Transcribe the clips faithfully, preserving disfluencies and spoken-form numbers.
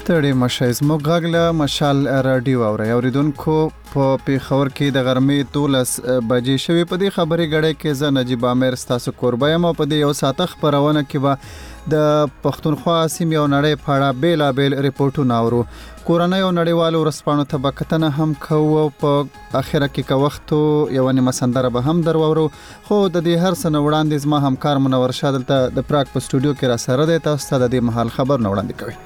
ستړي مشئ زموږ غږ له مشال راډیو اورئ اوریدونکو په پیښور کې د غرمې دولس بجې شوې. په دې خبرې غړې کې زه نجیب عامر ستاسو کوربه یم او په دې یو ساعته خپرونه کې به د پښتونخوا سیمې او نړۍ په اړه بیلابیل ریپورټونه اورو. کورنۍ او نړیوالو ورځپاڼو ته به کتنه هم کوو او په اخره کې که وخت یوه نیمه سندره به هم در واورو. خو د دې هر څه نه وړاندې زما همکار منور شاه دلته د پراګ په سټوډیو کې راسره دی. تاسو ته د دې مهال خبر نه وړاندې کوي.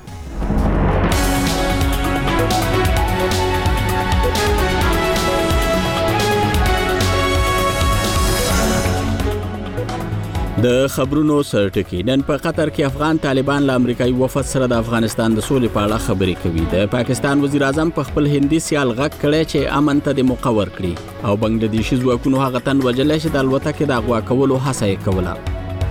د خبرونو سرټکی. نن په قطر کې افغان طالبان له امریکایي وفد سره د افغانستان د سولې په اړه خبرې کوي. د پاکستان وزیر اعظم په خپل هندي سیال غږ کړی چې امن ته د مقور کړي او بنگلادیشي ځواکونو هغه تن وژلی چې د الوتکې د اغوا کولو هڅه یې کوله.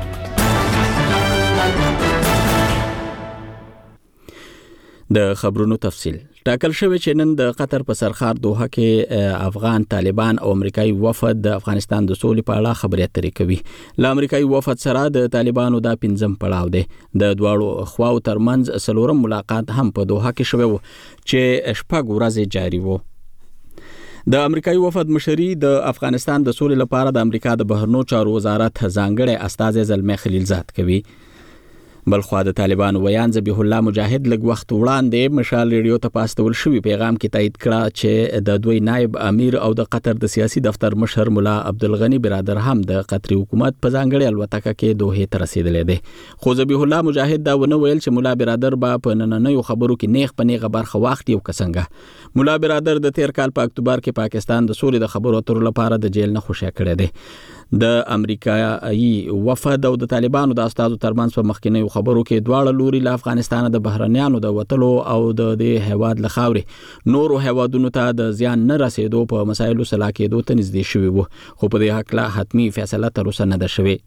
د خبرونو تفصیل. ټاکل شوی چې نن د قطر په سرخار دوحه کې افغان طالبان او امریکایي وفد د افغانستان د سولې په اړه خبرې اترې کوي. له امریکایي وفد سره د طالبانو دا پنځم پړاو دی. د دواړو خواو ترمنځ څلورم ملاقات هم په دوحه کې شوی و چې شپږ ورځې جاري و. د امریکایي وفد مشري د افغانستان د سولې لپاره د امریکا د بهرنیو چارو وزارت ځانګړی استازی زلمي خلیلزاد کوي. بلخوا د طالبانو ویان ذبیح الله مجاهد لږ وخت وړاندې مشال ریډیو ته پاستول شوی پیغام کې تایید کړه چې د دوی نائب امیر او د قطر د سیاسي دفتر مشر مولا عبدالغنی برادر هم د قطري حکومت په ځانګړي الوتکه کې دوحې ته رسیدلی دی. خو ذبیح الله مجاهد دا ونه ویل چې مولا برادر به په نننیو خبرو کې نیغ په نیغه برخه واخلي او که څنګه. مولا برادر د تیر کال په اکتوبر کې پاکستان د سولې د خبرو اترو لپاره د جیل نه خوشی کړی دی. د امریکایي وفد او د طالبانو د استازو ترمنځ په مخکینیو خبرو کې دواړه لوري له افغانستان د بهرنیانو د وتلو او د دې هیواد له خاورې نورو هیوادونو ته د زیان نه رسیدو په مسایلو سلا کېدو ته نږدې شوي وو، خو په دې هکله حتمي فیصله تر اوسه نه ده شوې.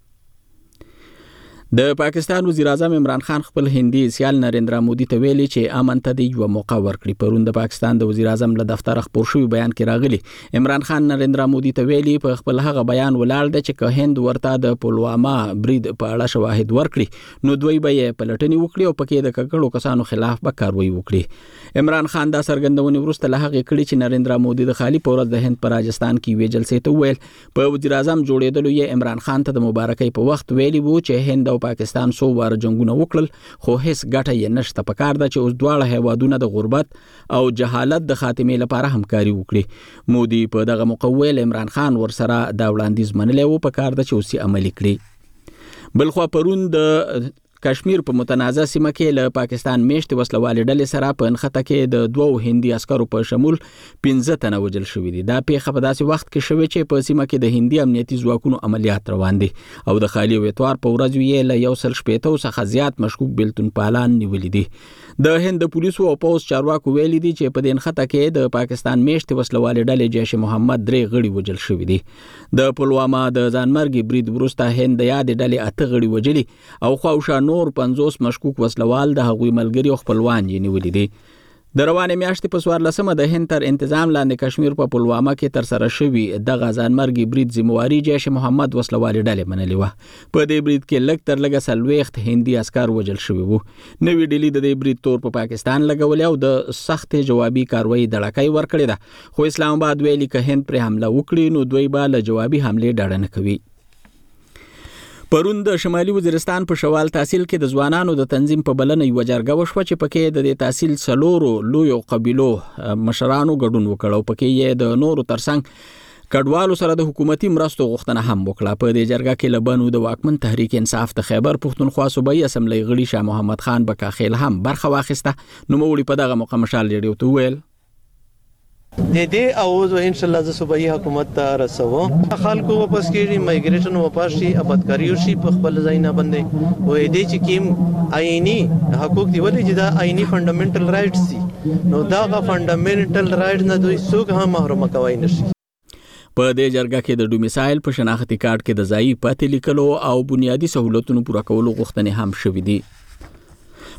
د پاکستان وزیر اعظم عمران خان خپل هندي سیال نریندرا مودي ته ویلي چې امن ته د یو موقع ورکړي. پرون د پاکستان د وزیر اعظم له دفتر خپور شوی بیان کې راغلی. عمران خان نریندرا مودي ته ویلي په خپل هغه بیان ولاړ دی چې که هند ورته د پلواما برید په اړه شواهد ورکړي نو دوی به یې پلټنې وکړي او پکې د ککړو کسانو خلاف به کاروایی وکړي. عمران خان دا څرګندونې وروسته له هغې کړي چې نریندرا مودي د خالي په ورځ د هند په راجستان کې یوې جلسې ته وویل په وزیر اعظم جوړېدلو یې عمران خان ته د مبارکۍ په وخت ویلي وو چې هند او پاکستان سو واره جنگونه وکړل خو هیڅ ګټه یې نشته. پکار ده چې اوس دواړه هیوادونه د غربت او جهالت د خاتمې لپاره همکاري وکړي. مودي په دغه موقع ویل عمران خان ورسره دا وړاندیز منلی و، پکار ده چې اوس یې عملي کړي. بلخوا پرون د کشمیر په متنازع سیمه کې له پاکستان میشتې وسلوالې ډلې سره په نښته کې د دوو هندي عسکرو په شمول پنځه تنه وژل شوي دي. دا پیښه په داسې وخت کې شوې چې په سیمه کې د هندي امنیتي ځواکونو عملیات روان دي او د خالي او اتوار په ورځ یې له یو سل شپېتو څخه زیات مشکوک بیلتون پالان نیولي دي. د هند د پولیسو او پوځ چارواکو ویلي دي چې په دې نښته کې د پاکستان میشتې وسلوالې ډلې جیش محمد درې غړي وژل شوي دي. د پلواما د ځانمرګي برید وروسته هند د یادې ډلې اته غړي وژلي او خواوشا نور پنځوس مشکوک وسلوال د هغوی ملګري او خپلوان یې نیولي دي. د روانې میاشتې په څوارلسمه د هند تر انتظام لاندې کشمیر په پلواما کې ترسره شوي دغه ځانمرګي برید ذمواري جیش محمد وسلوالې ډلې منلې وه. په دې برید کې لږ تر لږه څلوېښت هندي عسکر وژل شوي وو. نوې ډلې د دې برید تور په پاکستان لګولی او د سختې جوابي کاروایي دړکۍ ورکړې ده، خو اسلام آباد ویلي که هند پرې حمله وکړي نو دوی به له جوابي حملې ډډه نه کوي. پرون د شمالي وزیرستان په شوال تحصیل کې د ځوانانو د تنظیم په بلنه یوه جرګه وشوه چې پکې د دې تحصیل څلورو لویو قبیلو مشرانو ګډون وکړ او پکې یې د نورو ترڅنګ کډوالو سره د حکومتي مرستو غوښتنه هم وکړه. په دې جرګه کې له بنو د واکمن تحریک انصاف د خیبر پښتونخوا صوبایي اسمبلی غړي شاه محمد خان بکاخیل هم برخه واخیسته. نوموړي په دغه موقع مشال ریډیو ته وویل د دې اوز ان شاء الله ز صوبایي حکومت ته رسو خلکو واپس کیږي مایګریشن واپس شي آبادکاری شي په خپل ځای نه باندې وې دې چې کیم آئینی حقوق دی ولې چې دا آئینی فندامنټل رائټس دي نو دا غا فندامنټل رائټ نه دوی څوک هم محروم کوي نشي. په دې جرګه کې د ډومیسایل په شناختي کارت کې د ځایي پاتې لیکلو او بنیادی سہولتونو پوره کولو غوښتنې هم شوې دي.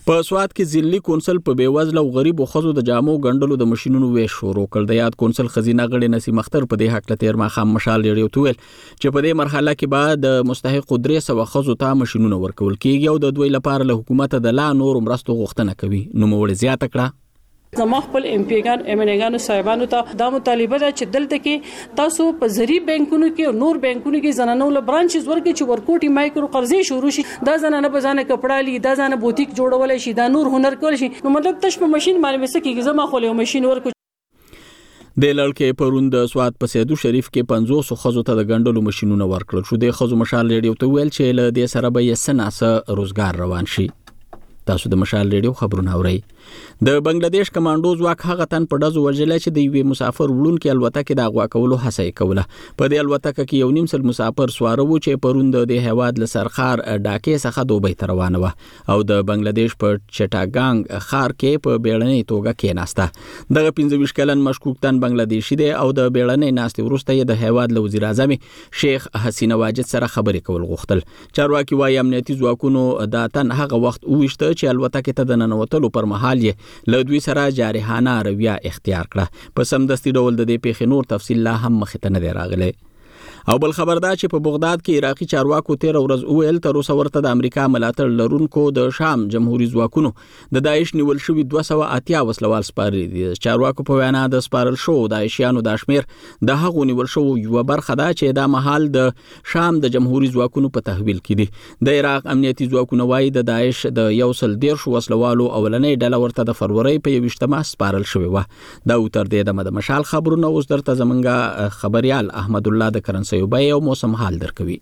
په سواد کې ځلي کونسل په بیوزله او غریب خزو د جامو ګندلو د ماشينونو وې شروع کړ. د یاد کونسل خزینه غړي نسیم اختر په دې حق له تیر ماخام مشال لري ویل چې په دې مرحله کې بعد د مستحق درې سوه خزو ته ماشينونه ورکول کیږي او د دوی لپاره له حکومت د لا نور مرستو غوښتنه کوي. نو موړ زیاته کړه زما خپل امپیګان امنګانو صاحبانو ته دا مطالبه ده چې دلته کې تاسو په زری بانکونو کې او نور بانکونو کې زنانو له برانچز ورکړي چې ورکوټي مایکرو قرضې شروع شي. دا زنانه په ځانه کپڑا لي، دا ځانه بوتیک جوړول شي، دا نور هنر کول شي. نو مطلب تاسو په ماشين باندې مسکه زما خو له ماشين ورکو. د لړکې پروند سواد په سیدو شریف کې پنځوس خزو ته د ګندلو ماشينونه ورکړل شو. د خزو مشال ریډیو ته ویل چې له دې سره به یې سناسه روزګار روان شي. تاسو د مشال ریډیو خبرونه اورئ. د بنگلاديش کمانډو ځواک هغه تن په دزو وژل چې د یوې مسافر وړونکو الوتکه د اغوا کولو هڅه کوله. په دې الوتکه کې یو نیم سل مسافر سوار وو چې پروند د هواد له سرخار ډاکې څخه دوبۍ ته روانه و او د بنگلاديش په چټاګانګ خار کې په بیړنۍ توګه کېناسته. دغه پنځه ویشت کلن مشکوک تن بنگلاديشي دی او د بیړنۍ ناستې وروسته یې د هواد له وزیر اعظم شیخ حسینه واجد سره خبرې کول غوښتل. چارواکي وايي امنیتي ځواکونو دا تن هغه وخت وښته چې الوتکه ته د ننوتلو پر مهال یې له دوی سره جارحانه رویه اختیار کړه. په سمدستي ډول د دې پیښې نور تفصیل لا هم مخ ته نه دی راغلی. او بل خبر دا چې په بغداد کې عراقي چارواکو تیر ورځ اویل تر اوسه ورته د امریکا ملاتړ لرونکو د شام جمهوریت ځواکونو د داعش نیول شوی دوه سوه اتیا وسلوال سپارلي دي. چارواکو په وینا د سپارل شو داعشیانو د شمیر د هغو نیول شو یو برخه ده چې د محل د شام د جمهوریت ځواکونو په تحویل کې دي. د عراق امنیتي ځواکونو وايي د داعش د یو سل ډیر شو وسلوالو اولنۍ ډله ورته د فروری په یوشتمه سپارل شوی و. دا تر دې د مشال خبرونه اوس درته زمونږ خبريال احمد الله د کرنسي یو یو موسم حال درکوي.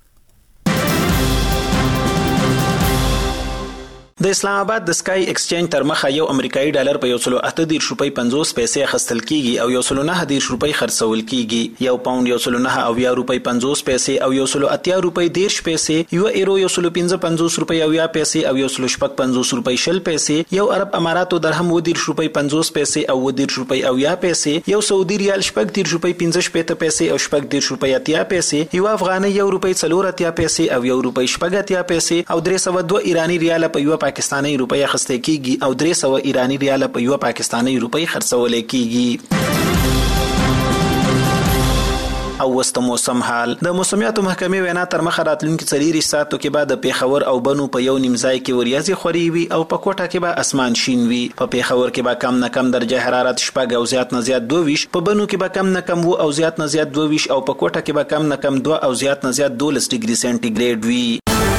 د اسلام آباد د سکای ایکسچینج تر مخه یو امریکایي ډالر په یو سل اته دیرش روپۍ پنځوس پیسې اخیستل کیږي او یو سل نه دیرش روپۍ خرڅول کیږي. یو پاوند یو سل نه اویا روپۍ پنځوس پیسې او یو سل اتیا روپۍ دیرش پیسې، یو ایرو یو سل پنځه پنځوس روپۍ اویا پیسې او یو سل شپږ پنځوس روپۍ شل پیسې، یو عرب اماراتو درهم و دیرش روپۍ پنځوس پیسې او و دیرش روپۍ اویا پیسې، یو سعودي ریال شپږ دیرش روپۍ پنځه شپېته پیسې او شپږ دیرش روپۍ اتیا پیسې، یو افغاني یو روپۍ څلور اتیا پیسې او یو روپۍ شپږ اتیا پیسې او درې سوه دوه ایرانی ریال په یو پاکستاني روپۍ اخیستل کیږي او درې سوه ایرانی ریال په یو پاکستاني روپۍ خرڅول کیږي. او وست موسم حال د موسمیاتو محکمې وینا تر مخه راتلونکي څلور ساعتو کې بعد د پیښور او بنو په یو نیم ځای کې وریاځي خوري وي او په کوټه کې به اسمان شین وي. په پیښور کې به کم نه کم درجه حرارت شپږ او زیات نه زیات دوه ویشت، په بنو کې به کم نه کم و او زیات نه زیات دوه ویشت او په کوټه کې به کم نه کم دوه او زیات نه زیات دولس ډیګري سنټیګریډ وي.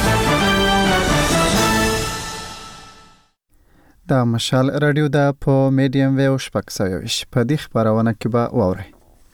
دا مشال رادیو دا په میډیم ویو شپږ سوه ویشت په دې خبرونه کې به واورئ.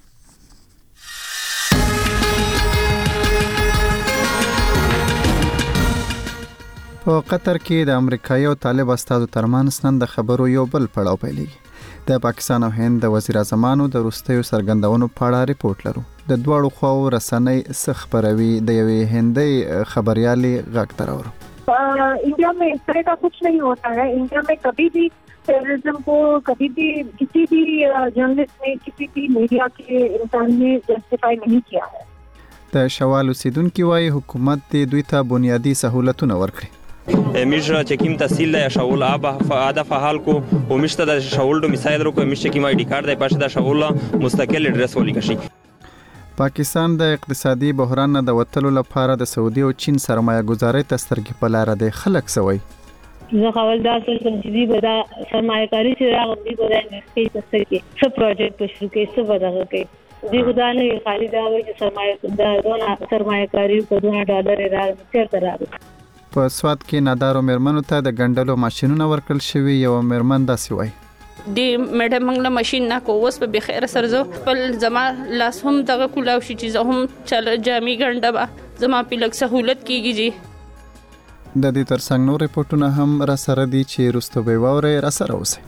په قطر کې د امریکایي او طالب استازو ترمنځ نن د خبرو یو بل پړاو پیلېږي. د پاکستان او هند د وزیر اعظمانو د وروستیو څرګندونو په اړه ریپورت لرو. د دواړو خواو رسنۍ څه خبروي د یوې هندۍ خبريالې غږ ته راوړو. इंडिया में इस तरह का कुछ नहीं होता है. इंडिया में कभी भी टेररिज्म को कभी भी किसी भी जर्नलिस्ट ने किसी भी मीडिया के इंसान ने जस्टिफाई नहीं किया है. د شوال اوسیدونکو وايي حکومت دې دوی ته بنیادی سہولتونه ورکړي. میش چې کیم تحصیل لا شاول اب عاده فعال کو او مشته د شاول دو مثال رو کو مش کی مای ډی کارت د پښه د شاول مستقل اډرس ولي کشي. پاکستان د اقتصادي بحران نه د وټلو لپاره د سعودي او چین سرمایه گذاري تسترګي په لار د خلک سوي. زه خبردار څه چې دی به د سرمایه کاری چې راغلي به د انډستری تسترګي څه پروجیکټ شروع کوي څه بدغه کوي دی غوډانه خالي دا وایي چې سرمایه د دونه سرمایه کاری په دونه ډالر راځي چیرته راځي. په سواد کې نادارو مرمنو ته د ګندلو ماشينونه ورکړل شوی. یو مرمن داسې وایي دی میډم موږ ماشين نه کو اوس په بخیر سره زو خپل زما لاس هم دغه کولاو شي چې هم چل جامي ګنده به زما په لک سہولت کیږي جی. د دې ترڅنګ نور ریپورتونه هم را سره دي چې رستو به ووري را سره اوسه.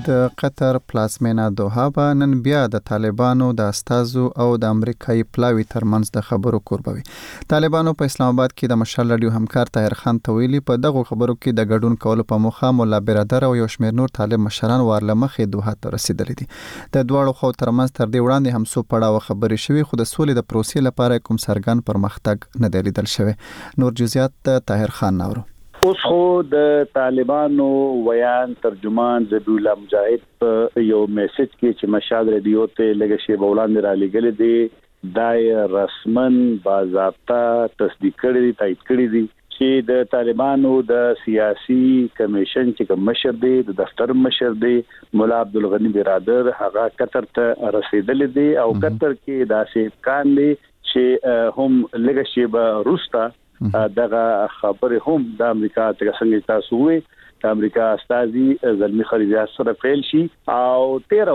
د قطر پلازمینه دوحه به نن بیا د طالبانو د استازو او د امریکایي پلاوي ترمنځ د خبرو کوربوي. طالبانو په اسلام آباد کې د مشال رادیو همکار طاهر خان ته ویلي په دغه خبرو کې د ګډون کولو په موخه مولا برادر او یو شمېر نور طالب مشران ورله مخې دوحه ته رسیدلي دي. د دواړو خو ترمنځ تر دې وړاندې هم څو پړاوه خبرې شوې خو د سولې د پروسې لپاره کوم څرګند پرمختګ نه دی لیدل شوی. نور جزئیات طاهر خان نورو. اوس خو د طالبانو ویان ترجمان ذبیح الله مجاهد په یو میسج کې چې مشال رادیو ته لږ شی وړاندې را لګل دي دای رسمن باضابطه تصدیق کړی تایید کړی دي چې د طالبانو د سیاسي کمیشن چې کوم مشر دی د دفتر مشر دی مولا عبدالغنی برادر هغه قطر ته رسیدل دي او قطر کې داسې کان دي چې هم لږ شی به روستا دغه خبره هم د امریکا څخه څنګه تاسو وې د امریکا استازي زلمی خلیزیات سره فعال شي او تیرا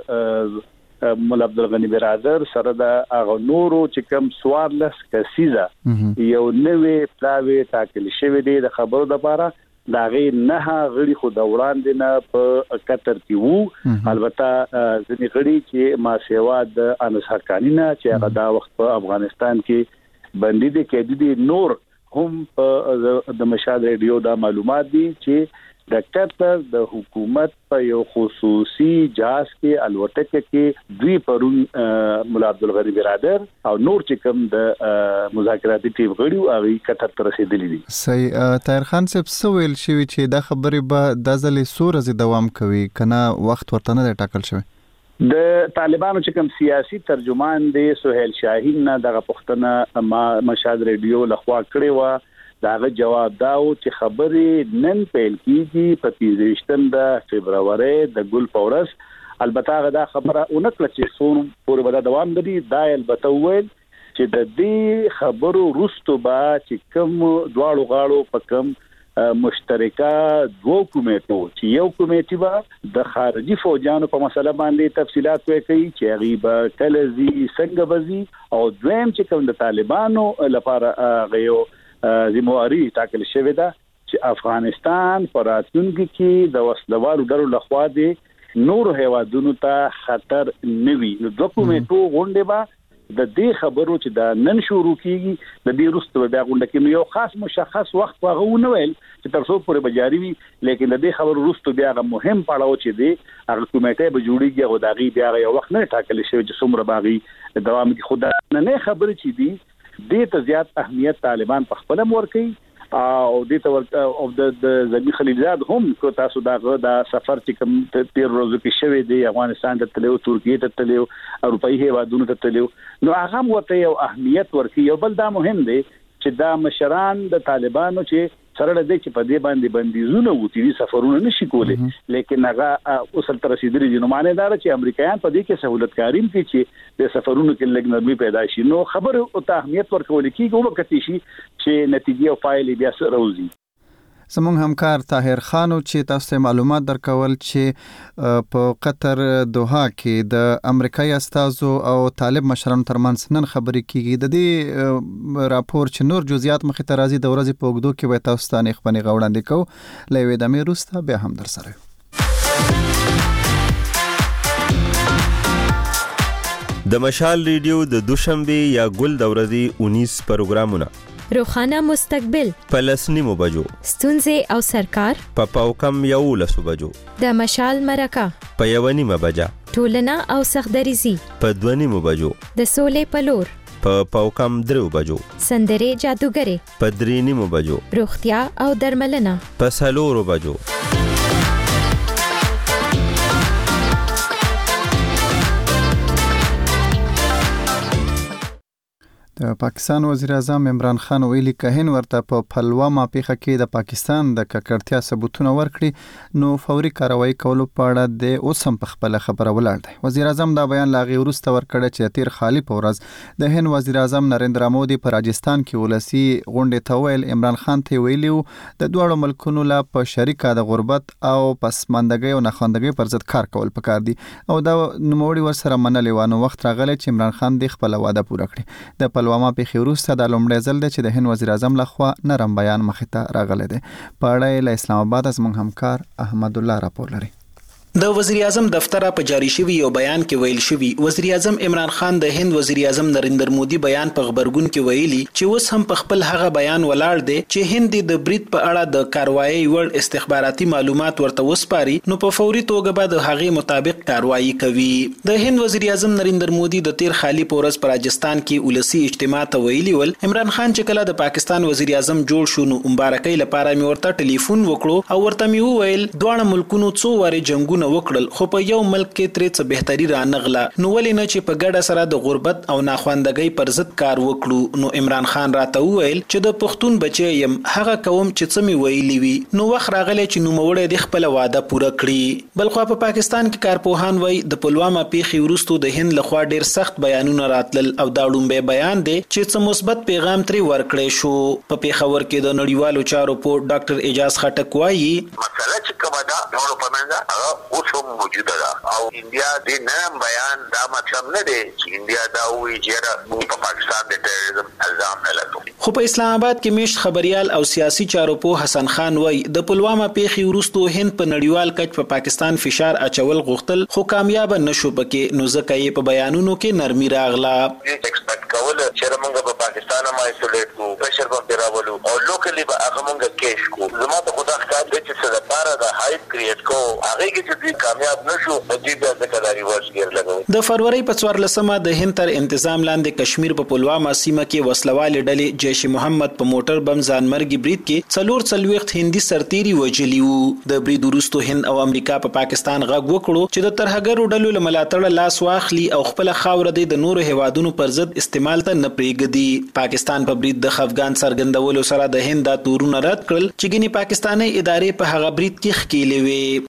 ورځ مولا عبدالغنی برادر سره د هغه نورو چې کوم سوارلس کسیزه یو نوې پلاوی ټاکل شوی دی د خبرو لپاره دا غي نه غړي خو د وړاندې نه په قطر کې وو البته ځینې غړي چې ما سیوا د انس حقانی نه چې هغه دا وخت په افغانستان کې باندې د کې دي نور هم د مشال رادیو دا معلومات دي چې د قطر د حکومت په یو خصوصي جهاز کې الوتکه کې دوی پرون مولا عبدالغنی برادر او نور چې کوم د مذاکراتي ټیم غړي او قطر ته رسیدلي دي. صحیح. طاهر خان صاحب سویل شوی چې دا خبرې به د ځلې سورزي دوام کوي کنه وخت ورته نه ټاکل شوی. د طالبانو چې کوم سیاسي ترجمان دی سہیل شاهین نه دغه پښتنه ما مشال رادیو لخوا کړی و داغه جواب داو چې خبرې نن پیل کیږي په پنځه د فبراير د ګل پورس البته دا خبره اونکله چې سون پورې ودا دوام لري دا البته ویل چې د دې خبرو وروسته با چې کوم دواړو غاړو په کوم مشترکه دوه کمیټو چې یو کمیټه به د خارجي فوجانو په مسله باندې تفصيلات وکړي چې غیبه کلزي څنګه بزي او دویم چې کوم د طالبانو لپاره غيو ذمہواری ټاکل شوی دا چې افغانستان پر راتلونکي کې د وسلوالو ډلو لخوا دي نور هیوادونو ته خطر نوي نو دوه کمیټو غونډه به د دې خبرو چې دا نن شروع کیږي د دې وروسته بیا غونډه کې یو خاص مشخص وخت واغو نه ویل چې تر څو پورې بجاری وي لیکن د دې خبرو وروسته بیا غو مهم پړاو چې دی هغه کمیټه به جوړیږي او داغي بیا یو وخت نه ټاکل شوی چې څومره باغی دوام کې خدای نه خبرې چي دي دې ته زیات اهمیت طالبان په خپل مور کوي او دې ته او د زلمی خلیزیات هم کو تاسو دا د سفر چې کوم تیر ورځې کې شوی دی افغانستان ته تلو ترکیه ته تلو اروپאי هیوادونو ته تلو نو هغه ورته یو اهمیت ورکي یو بل دا مهم دی چې دا مشران د طالبانو چې سره د دې چې په دې باندې بندیزونه وتی دي سفرونه نشي کولای لیکن هغه اوسل تر رسیدلي دي نو معنی دا چې امریکایان په دې کې سہولت کاریم کوي چې د سفرونو کې لږ نرمي پیدا شي نو خبر او ته اهمیت ورکول کیږي او وکړي شي چې نتیجه او فایل بیا سره وځي. زموږ همکار طاهر خان چې تاسو ته معلومات درکول چې په قطر دوحه کې د امریکایي استازو او طالب مشرانو ترمنځ نن خبرې کیږي. د دې راپور چې نور جزئیات مخې ته راځي د ورځې په اوږدو کې به تاسو ته نه خبرې غوړاندې کوو. لوي د میروستا به هم در سره د مشال ریډیو د دوشنبه یا ګل د ورځې انیس پروګرامونه روخانه مستقبل پلسنیمو بجو ستونزې او سرکار په پاوکم یو لسو بجو د مشال مرکه په یونیمه بجا ټولنه او سختدریزي په دونیمو بجو د سولې پلور په پاوکم درو بجو سندره جادوګره په درینیمو بجو روغتیا او درملنه په سلورو بجو د پاکستان وزیر اعظم عمران خان ویلي کهن ورته په پلوامه پیخه کې د پاکستان د ککړتیا ثبوتونه ورکړي نو فوري کاروایی کولو په اړه د اوسم په خپل خبره ولاړ دی. وزیر اعظم دا بیان لاغي ورسته ورکړی چې تیر خالی په ورځ د هند وزیر اعظم نریندرا مودي په راجستان کې ولسی غونډه ته ویل عمران خان ته ویلیو د دوه ملکونو لا په شریکه د غربت او پسماندګۍ او ناخوندګۍ پر ضد کار کول پکار دي او دا نوموړي ورسره منلې وانه وخت راغلی چې عمران خان د خپل وعده پوره کړي. د پلوامه په خیروسته د لومړی ځل دی چې د هند وزیر اعظم لخوا نرم بیان مخې ته راغلی دی. په اړه له اسلام آباد از موږ همکار احمد الله راپور لري. د وزیر اعظم دفتر په جاری شوی یو بیان کې ویل شوی وزیر اعظم عمران خان د هند وزیر اعظم نریندر مودي بیان په خبرګون کې ویلي چې اوس هم په خپل هغه بیان ولاړ دی چې هند د برید په اړه د کاروایی ور استخباراتي معلومات ورته وسپاري نو په فوري توګه به د هغې مطابق کاروایی کوي. د هند وزیر اعظم نریندر مودي د تیر خالی پورس پر راجستان کې ولسی اجتماع ته ویلي ول عمران خان چې کله د پاکستان وزیر اعظم جوړ شو نو مبارکۍ لپاره مې ورته ټلیفون وکړو او ورته مې وویل دواړه ملکونو څو واره جنگونه وکړل خو په یو ملک کې ترې څه بهتري رانغله نو ولې نه چې په ګډه سره د غربت او ناخواندګۍ پر ضد کار وکړو. نو عمران خان راته وویل چې د پښتون بچی يم هغه کوم چې څه مې ویلي وي نو وخت راغلی چې نوموړی د خپل وعده پوره کړي. بلخو په پاکستان کې کارپوهان وایي د پلوامه پیښې وروسته د هند لخوا ډیر سخت بیانونه راتلل او دا لومبه بیان دی چې څه مثبت پیغام ترې ورکړی شو. په پیښور کې د نړیوالو چارو په ډاکټر اعجاز خټک وایي مسله چې کومه ده نو په منځه هغه اوس هم موجوده ده او انډیا د نرم بیان دا مطلب نه دی چې انډیا دا وایي چې موږ په پاکستان د ټیرریزم الزام نه لګوو. خو په اسلام آباد کې میشت خبريال او سیاسي چارو په حسن خان وایي د پلوامه پیښې وروسته هند په نړیوال کچ په پاکستان فشار اچول غوښتل خو کامیاب نشو پکې نو ځکه یې په بیانونو کې نرمي راغله. ایکسپیکټ کول چې موږ په پاکستان ما ایسولیټ کو پرشر باندې راولو او لوکلی به هغه موږ کیش کو زما ته خدا ښکار دی چې څه لپاره د هایپ کریټ کو هغه کې چې کامیاب نشو په دې د ځکه ریورس ګیر لګو. د فروری په څوارلسمه د هند تر انتظام لاندې کشمیر په پلوامه سیمه کې وسلوال ډلې جیش محمد په موټر بم ځانمرګي برید کې څلور څلويخت هندي سرتيري وجلی وو. د برید وروسته هند او امریکا په پا پاکستان غږ وکړو چې د ترهګرو ډلو له ملاتړ لاس واخلي او خپل خاور د نورو هوادونو پر ضد استعمال ته نه پریږدي. پاکستان په برید د خفګان څرګندولو سره د هند د تورونه رد کړل چې ګینه پاکستاني ادارې په هغه برید کې ښکېلې وي.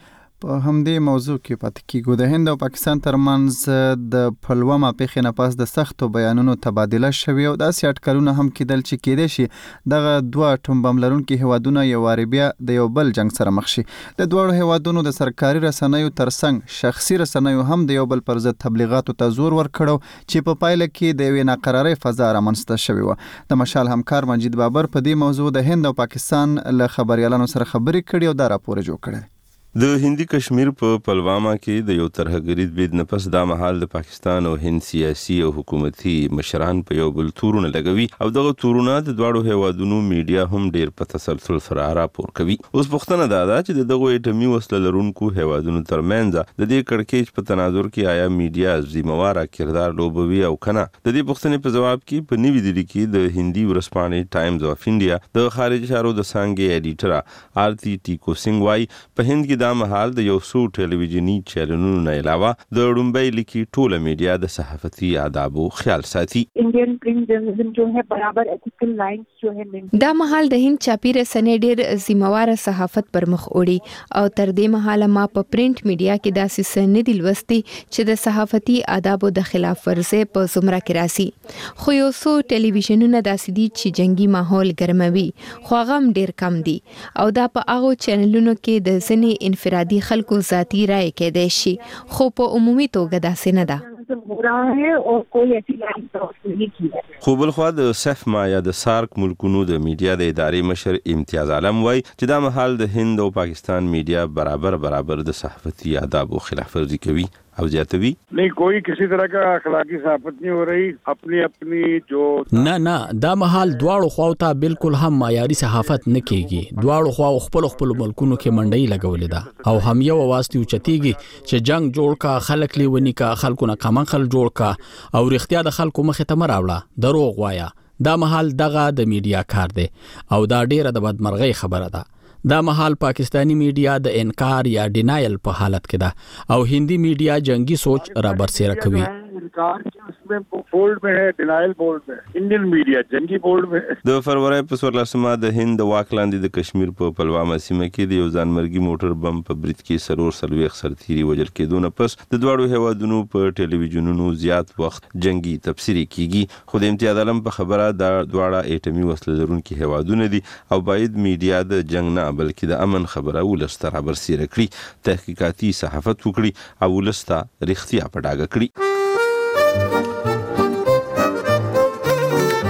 په همدې موضوع کې پاتې کیږو. د هند او پاکستان ترمنځ د پلوامه پیښې نه پاس د سختو بیانونو تبادله شوې او داسې اټکلونه هم کېدل چې کېدای شي دغه دوه اټوم بم لرونکي هیوادونه یو واري بیا د یو بل جنگ سره مخ شي. د دواړو هیوادونو د سرکاري رسنیو ترڅنګ شخصي رسنیو هم د یو بل پر ضد تبلیغاتو ته زور ورکړو چې په پایله کې د یوې ناقرارۍ فضا رامنځته شوې وه. د مشال همکار مجید بابر په دې موضوع د هند او پاکستان له خبريالانو سره خبرې کړې او دا راپور جوړ کړی. د هندي کشمیر په پلوامه کې د یو ترهګریز برید نه پس دا مهال د پاکستان او هند سیاسي او حکومتي مشران په یو بل تورونه لګوي او دغه تورونه د دواړو هیوادونو میډیا هم ډیر په تسلسل سره راپور کوي. اوس پوښتنه دا ده چې دغه اټومي وسله لرونکو هیوادونو ترمنځ د دې کړکېچ په تناظر کې آیا میډیا ذمہواره کردار لوبوي او کنه. د دې پوښتنې په جواب کې په نیوی دلی کې د هندي ورځپاڼې ټایمز اف انډیا د خارجي چارو د څانګې ایډیټر آرتی ټیکو سنگ وايي په هند کې دا مهال د یو څو ټلویزیونی چینلونو نه علاوه د ډومبۍ لیکي ټوله میډیا د صحافتي آدابو خیال ساتي. انډین پرنٹ جرنلزم جو ہے برابر ایتیکل لائنز جو ہے دا مهال د هند چاپی رسنۍ ډیر ذمہواره صحافت پر مخ وړي او تر دې مهاله ما په پرنٹ میډیا کې داسې سند لوستي چې د صحافتي آدابو د خلاف ورزي په زمره کې راسي. خو یو څو ټلویزیونونه داسې دي چې جنگي ماحول ګرموي خو هغه هم ډیر کم دي او دا په هغه چینلونو کې د ځینې انفرادي خلکو ذاتی رائے کېدای شي خو په عمومي توګه داسې نه ده. ہو رہا ہے اور کوئی ایسی لائن کراس نہیں کی ہے. خو بل خو د سفما یا د سارک ملکونو د میډیا د ادارې مشر امتیاز عالم وای چې دا مهال د هند او پاکستان میډیا برابر برابر د صحافتي آدابو خلاف ورزي کوي او زیاتوي. نہیں کوئی کسی طرح کا اخلاقی صحافت نہیں ہو رہی. اپنی اپنی جو نه نه دا مهال دواړو خواو ته بالکل هم معیاري صحافت نه کیږي. دواړو خواو خپل خپل ملکونو کې منډي لګولې ده او هم یو واسطي چتیږي چې جنگ جوړ کا خلک لیونی کا خلکو نه کمنخل جوړ کا او رښتیا د خلکو مخه ته مراوړه دروغ وایا. دا مهال دغه د میډیا کار دی او دا ډیره د بدمرغۍ خبره ده. دا مهال پاکستانی میډیا د انکار یا ډینایل په حالت کې ده او هندي میډیا جنگي سوچ را برسېره کوي. انکار کی اس میں بولڈ میں ہے ډینایل بولڈ میں انډین میډیا جنگي بولډ میں. د فروری په څوارلسمه د هند واک لاندې د کشمیر په پلوامه سیمه کې د یو ځانمرګي موټر بم په برید کې سرور سلويخ سرتيري وژل کېدو نه پس د دواړو هیوادونو په ټلویزیونونو زیات وخت جنگي تبصری کیږي. خو د امتیاز عالم په خبره دا دواړه اټومي وسله لرونکي هیوادونه دي او باید میډیا د جنگ نه بلکې د امن خبره ولسته را برسېره کړي، تحقیقاتي صحافت وکړي او ولسته رښتیا په ډاګه کړي.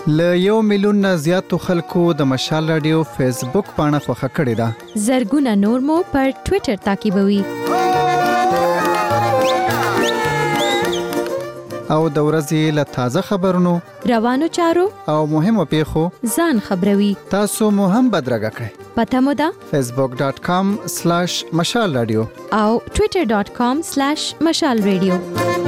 ل یو میلیون نه زیاتو خلکو د مشال رادیو فیسبوک پاڼه خوښه کړې ده. زرګونه نور مو پر ټوئیټر تعقیبوي. او د ورځې له تازه خبرونو، روانو چارو او مهمو پیښو ځان خبروي. تاسو مو هم بدرګه کړئ. پته مو ده facebook dot com slash مشال رادیو او twitter dot com slash مشال رادیو.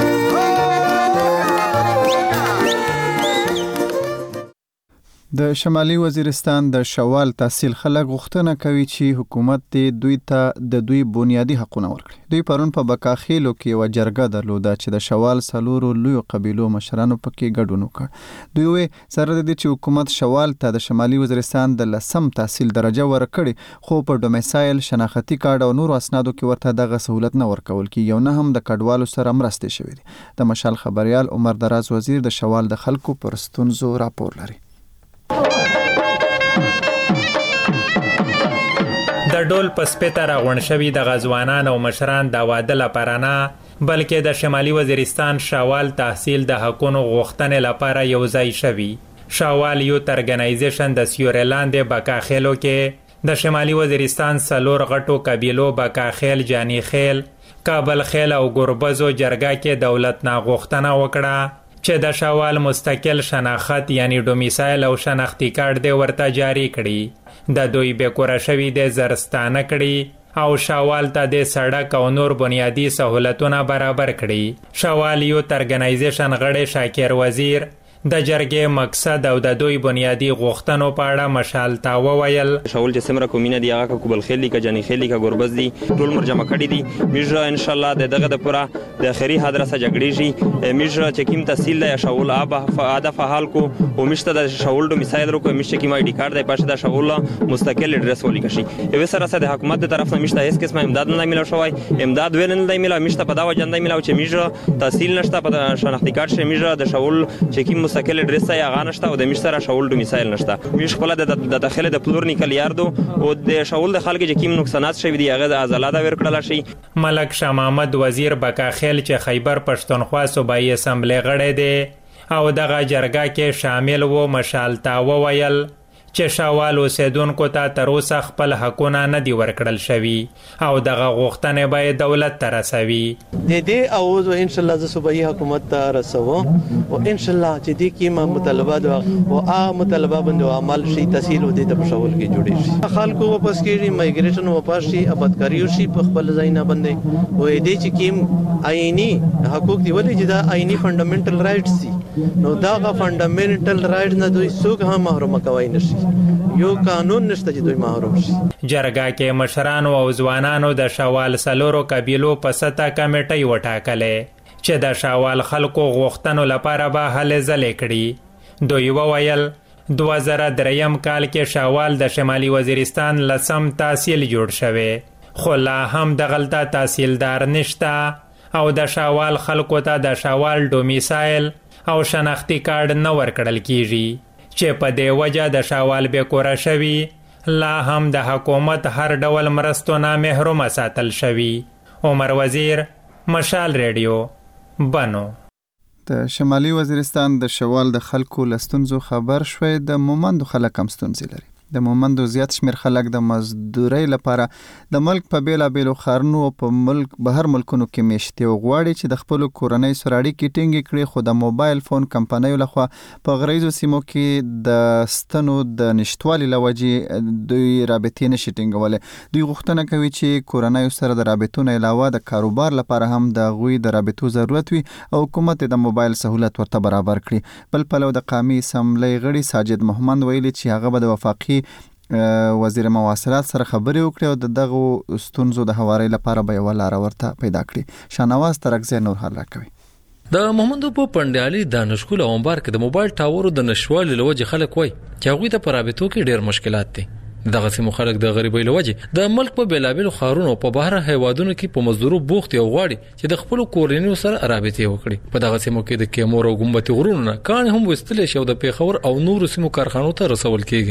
د شمالي وزیرستان د شوال تحصیل خلک غوښتنه کوي چې حکومت دې دوی ته د دوی بنیادی حقوقونه ورکړي. دوی پرون په بکاخیلو کې یو جرګه درلوده چې د شوال سلورو لویو قبیلو مشرانو پکې ګډون وکړ. دوی وې سره د دې چې حکومت شوال ته د شمالي وزیرستان د لسم تحصیل درجه ورکړي، خو په ډومیسایل، شناختی کارت او نورو اسنادو کې ورته دغه سہولت نه ورکول کی. یو نه هم د کډوالو سره مرسته شوې دي. د مشال خبريال عمر دراز وزیر د شوال د خلکو پر ستونزو راپور لري. د ډول پسپته راغون شوی د غزوانان او مشران د واده لپاره نه، بلکې د شمالي وزیرستان شوال تحصیل د حقونو غوښتنې لپاره یو ځای شوی. شوال یوت ارګنایزیشن د سیورلاند بکاخیلو کې د شمالي وزیرستان سلور غټو قبیلو بکاخیل، جانی خیل، کابل خیل او ګربزو جرګه کې دولت نه غوښتنه وکړه چې د شوال مستقل شناخت یعنی ډومیسایل او شناختی کارت دی ورته جاری کړي. د دوی بیکوره شوی د زرستانه کړي او شوال ته د سړک او نور بنیادی سہولتونه برابر کړي. شوال یوت ارګنایزیشن غړی شاکر وزیر د جرګې مقصد او د دوی بنیادی غوښتنو په اړه مشال تا وویل. شاول چې سمره کومینه دی هغه کوبل خېلی کا جنی خېلی کا ګوربز دی ټول مرجمه کړي دي. میجر ان شاء الله دغه د پورا د اخري حادثه جګړې شي. میجر چې کیم تحصیل له شاول آب فاده فعال کو او مشته د شاول دو مثال رو کو مشته کیم آی ډی کارت د پښه د شاول مستقل اډرس ولې کشي. یو سره سره د حکومت د طرف نه مشته هیڅ قسمه امداد نه ملو شوی. امداد وین نه ملو مشته په دا وجه نه ملو چې میجر تحصیل نشته په شناختی کارت شه. میجر د شاول چې کیم مستقل اډرس یا غانشته او د مشتره شاول دو مثال نشته. میش خپل د داخله د پلور نیکل یاردو او د شاول د خلک چې کیم نقصانات شوی دی هغه د ازالاده ورکړل شي. ملک شاه محمد وزیر بکاخیل چې خیبر پښتونخوا صوبایي اسمبلی غړی دی او دغه جرګه کې شامل وو، مشال تا وویل چې شوال اوسیدونکو ته تر اوسه خپل حقونه نه دی ورکړل شوي او دغه غوښتنې باید دولت ته رسوي. د دې اوز ان شاء الله ز صوبایي حکومت ته رسوو او ان شاء الله چې دې کیمه مطالبات او هغه مطالبه باندې عمل شي تحصیل ودې د پښول کې جوړې شي. خلکو واپس کېږي، مایګریشن واپس شي، آبادکاری شي په خپل ځای نه باندې او دې چې کیم آئینی حقوق دی ولې چې دا آئینی فندامنټل رائټس دي نو دا غا فندامنټل رائټ نه دوی څوک هم محروم کوي نشي. یو قانون نشته چې دوی محروم شي. جرګه کې مشرانو او ځوانانو د شوال سلورو قبیلو په سطح کمیټې وټاکلې چې د شوال خلکو غوښتنو لپاره به هلې ځلې کړي. دوی وویل دوه زره دریم کال کې شوال د شمالي وزیرستان لسم تحصیل جوړ شوی، خو لا هم دغلته تحصیلدار نشته او د شوال خلکو ته د شوال ډومیسایل او شناختی کارت نه ورکړل کیږي چې په دې وجه د شوال بیکوره شوي لا هم د حکومت هر ډول مرستو نه محروم ساتل شوي. عمر وزیر، مشال رادیو، بنو. د شمالي وزیرستان د شوال د خلکو لستونزو خبر شوي. د مومندو خلک هم ستونزې لري. د مومندو زیات شمیر خلک د مزدورۍ لپاره د ملک په بیلابیلو ښارونو او په ملک بهر ملکونو کې میشتي او غواړي چې د خپل کورنۍ سره اړیکې ټینګې کړي، خو د موبایل فون کمپنیو لخوا په غریزو سیمو کې د ستنو د نشټوالي لوجې دوی رابطې نشي ټینګولې. دوی غوښتنه کوي چې کورنۍ سره د رابطو نه علاوه د کاروبار لپاره هم د غوي د رابطو ضرورت وي او حکومت د موبایل سہولت ورته برابر کړي. بل پلو د قومي اسمبلی غړي ساجد محمد ویلي چې هغه به د وفاقي وزیر مواصلات سره خبرې وکړي او دغه ستونزو د هواري لپاره به یو لار ورته پیدا کړي. شانواز ترکزه نور حل راکوي. د مومندو په پندیالي دانشکول او انبار کې د موبایل ټاورو د نشوالي لوجه خلک وای چې هغه ته پرابطو کې ډېر مشکلات دي. دغه سیمو خلک د غریبۍ لوجه د ملک په بیلابیلو خارونو په بهر هیوادونو کې په مزدورو بوخت او غواړي چې د خپل کورنیو سره رابطه وکړي. په دغه سیمو کې د کیمور او ګمبت غرونو کان هم وستل شو د پیښور او نور سیمو کارخانو ته رسول کیږي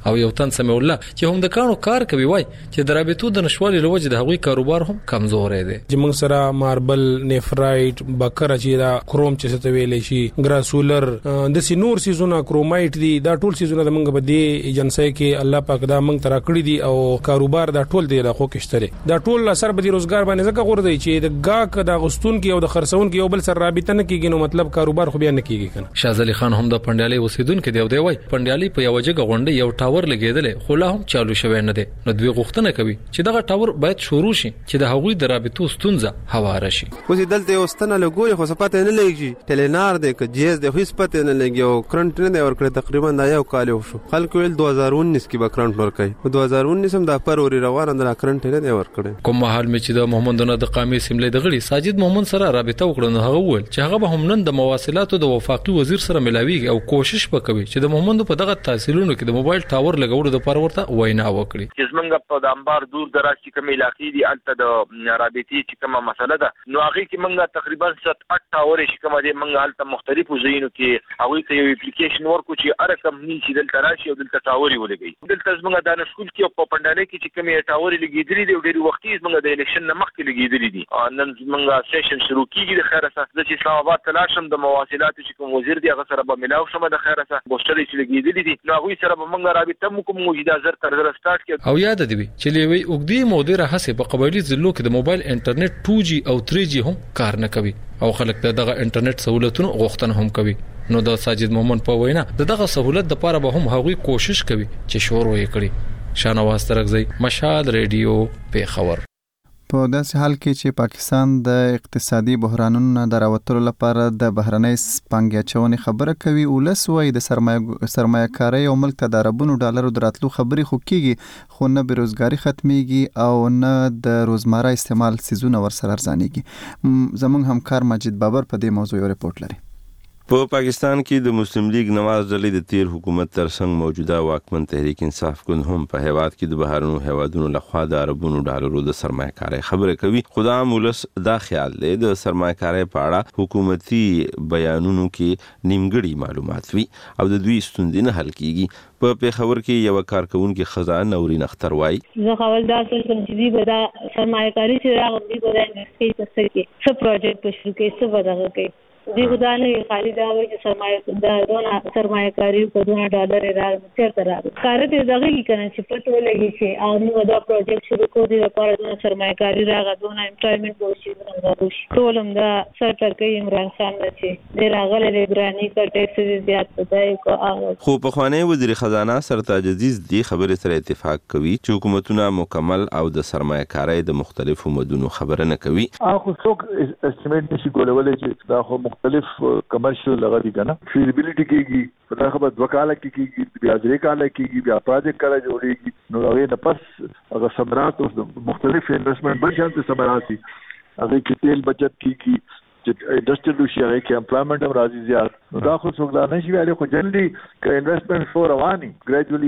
او یو تن سمع الله چې هم د کانو کار کوي وای چې د رابطو د نشوالي لوجه د هغوی کاروبار هم کمزور دی. چې موږ سره ماربل، نیفرایټ، بکر چې دا کروم چې څه ویلې شي، ګراسولر، د سینور سیزونه، کرومایټ دي، دا ټول سیزونه د موږ په دې ایجنسی کې الله پاک دا موږ ترا کړی دي او کاروبار دا ټول دی راخو کېشتره. دا ټول اثر به د روزګار باندې ځکه غوړ دی چې د گاک د غستون کې او د خرڅون کې یو بل سره رابطه نه کیږي، نو مطلب کاروبار خو بیا نه کیږي کنه. شاذلی خان هم د پندیالي اوسیدونکو دی او دی وای پندیالي په یو جګه غونډه یو ټاور لګیدل خو لا هم چالو شوی نه دی. نو دوی غوښتنه کوي چې دغه ټاور باید شروع شي چې د هغوی د رابطو ستونزه هواره شي. اوس دلته اوستنه لګوري خو صفات نه لګي، ټلینار دی که جیز دی هیڅ پته نه لګي او کرنٹ نه دی ورکړی. تقریبا دا یو کال شو، خلک ویل دو هزار انیس کې به کرنٹ ورکړي، په دو هزار انیس هم دا پروري روان اندر کرنٹ نه دی ورکړی. کوم مهال می چې د محمدونه د قامي سیملې د غړي ساجد محمد سره رابطه وکړه نو هغه ول چې هغه به هم نن د مواصلاتو د وفاقي وزیر سره ملاويږي او کوشش وکوي چې د محمد په دغه تحصیلونو کې د موبایل ټاور لګولو د پرورته وینا وکړي. چې زمونږ په د انبار دور دراز کې کوم علاقې دي الته د رابطي چې کومه مسله ده نو هغه کې موږ تقریبا سات اټ ټاور شي کومه دي موږ الته مختلفو ځایونو کې هغه ته یو اپلیکیشن ورکو چې هر کمپنی چې دلته راشي او دلته ټاوري ولګي. دلته زمونږ د نسکول کې په پندانه کې چې کومه ټاوري لګیدلې دي ډېر وخت یې زمونږ د الیکشن نه مخکې لګیدلې دي. نن زمونږ سیشن شروع کیږي د خیر اساس د اسلام آباد تلاشم د مواصلات چې کوم وزیر دی هغه سره به ملاو شمه د خیر اساس بوستري چې لګیدلې دي نو هغه سره به موږ رابطه مو کوم موجوده زر تر زر سٹارټ کړو. او یاد دی چې لوي وګدي مودره هڅه په قبایلی ضلعو کې د موبایل انټرنیټ ټو جی او تھری جی هم کار نه کوي او خلک دغه انټرنیټ سہولتونو غوښتنه هم کوي. نو د ساجد محمد په وینا دغه سہولت د لپاره به هم هغوی کوشش کوي چې شور وې کړي. شانواز ترغزی، مشال ریډیو، پیښور. په داسې حال کې چې پاکستان د اقتصادي بحرانونو نه د راوتلو لپاره د بهرنۍ پانګې اچونې خبره کوي، ولس وایي د سرمایه سرمایه‌کارۍ او ملک ته د اربونو ډالرو د راتلو خبرې خو کېږي خو نه بېروزګاري ختمیږي او نه د روزمره استعمال سیزونه ورسره ارزانېږي. زموږ همکار مجید بابر په دې موضوع یو رپورټ لري. په پاکستان کې د مسلم لیگ نواز ډلې د تیر حکومت ترڅنګ موجوده واکمن تحریک انصاف ګوند هم په هیواد کې د بهرنیو هیوادونو لخوا د اربونو ډالرو د سرمایه‌کارۍ خبره کوي. خو د عام ولس دا خیال دی د سرمایه‌کارۍ په اړه حکومتي بیانونو کې نیمګړي معلومات وي او د دوی ستونزې نه حل کیږي. په پیښور کې یو کارکونکو خزانه نورین اختر وای زه خبردار شوم چې به دا سرمایه‌کاري چې راغلي به د انډستری څخه کې څه پروجیکټ شروع کې څه بدغه کوي دی خدانه خالی دا وایي چې سرمایه دا دونه سرمایه‌کاري په دونه ډالر راځي چیرته راځي کار ته دغه کنه چې پټ ولګي چې او نو دا پروجیکټ شروع کوو د لپاره دونه سرمایه‌کاري راغله دونه امپلویمنت وشي دونه ټولم دا سرټر کوي عمران خان چې د راغله د ګرانی کا ټیکس زیات پدای کو خو په خوانی وزیر خزانه سرتاج عزیز دی خبره سره اتفاق کوي چې حکومتونه مکمل او د سرمایه‌کارۍ د مختلفو مدونو خبره نه کوي. اخو څوک استیمیټ نشي کولای چې دا خو مختلف کمرشل لغه دي کنه فیزیبিলিټی کېږي په هغه په وکاله کې کېږي بیا ځري کاله کېږي بیا پروجیکټ کړه جوړيږي نو هغه د پس هغه صبرات او مختلف انویسټمنټ به شانته صبرات دي هغه کې تیل بچت کېږي چې انډستریل شي هغه کې امپلویمنت هم راځي زیات نو دا خو څنګه لا نشي ویلې خو جنرالي ک انویسټمنټ فور رواني ګریجوالي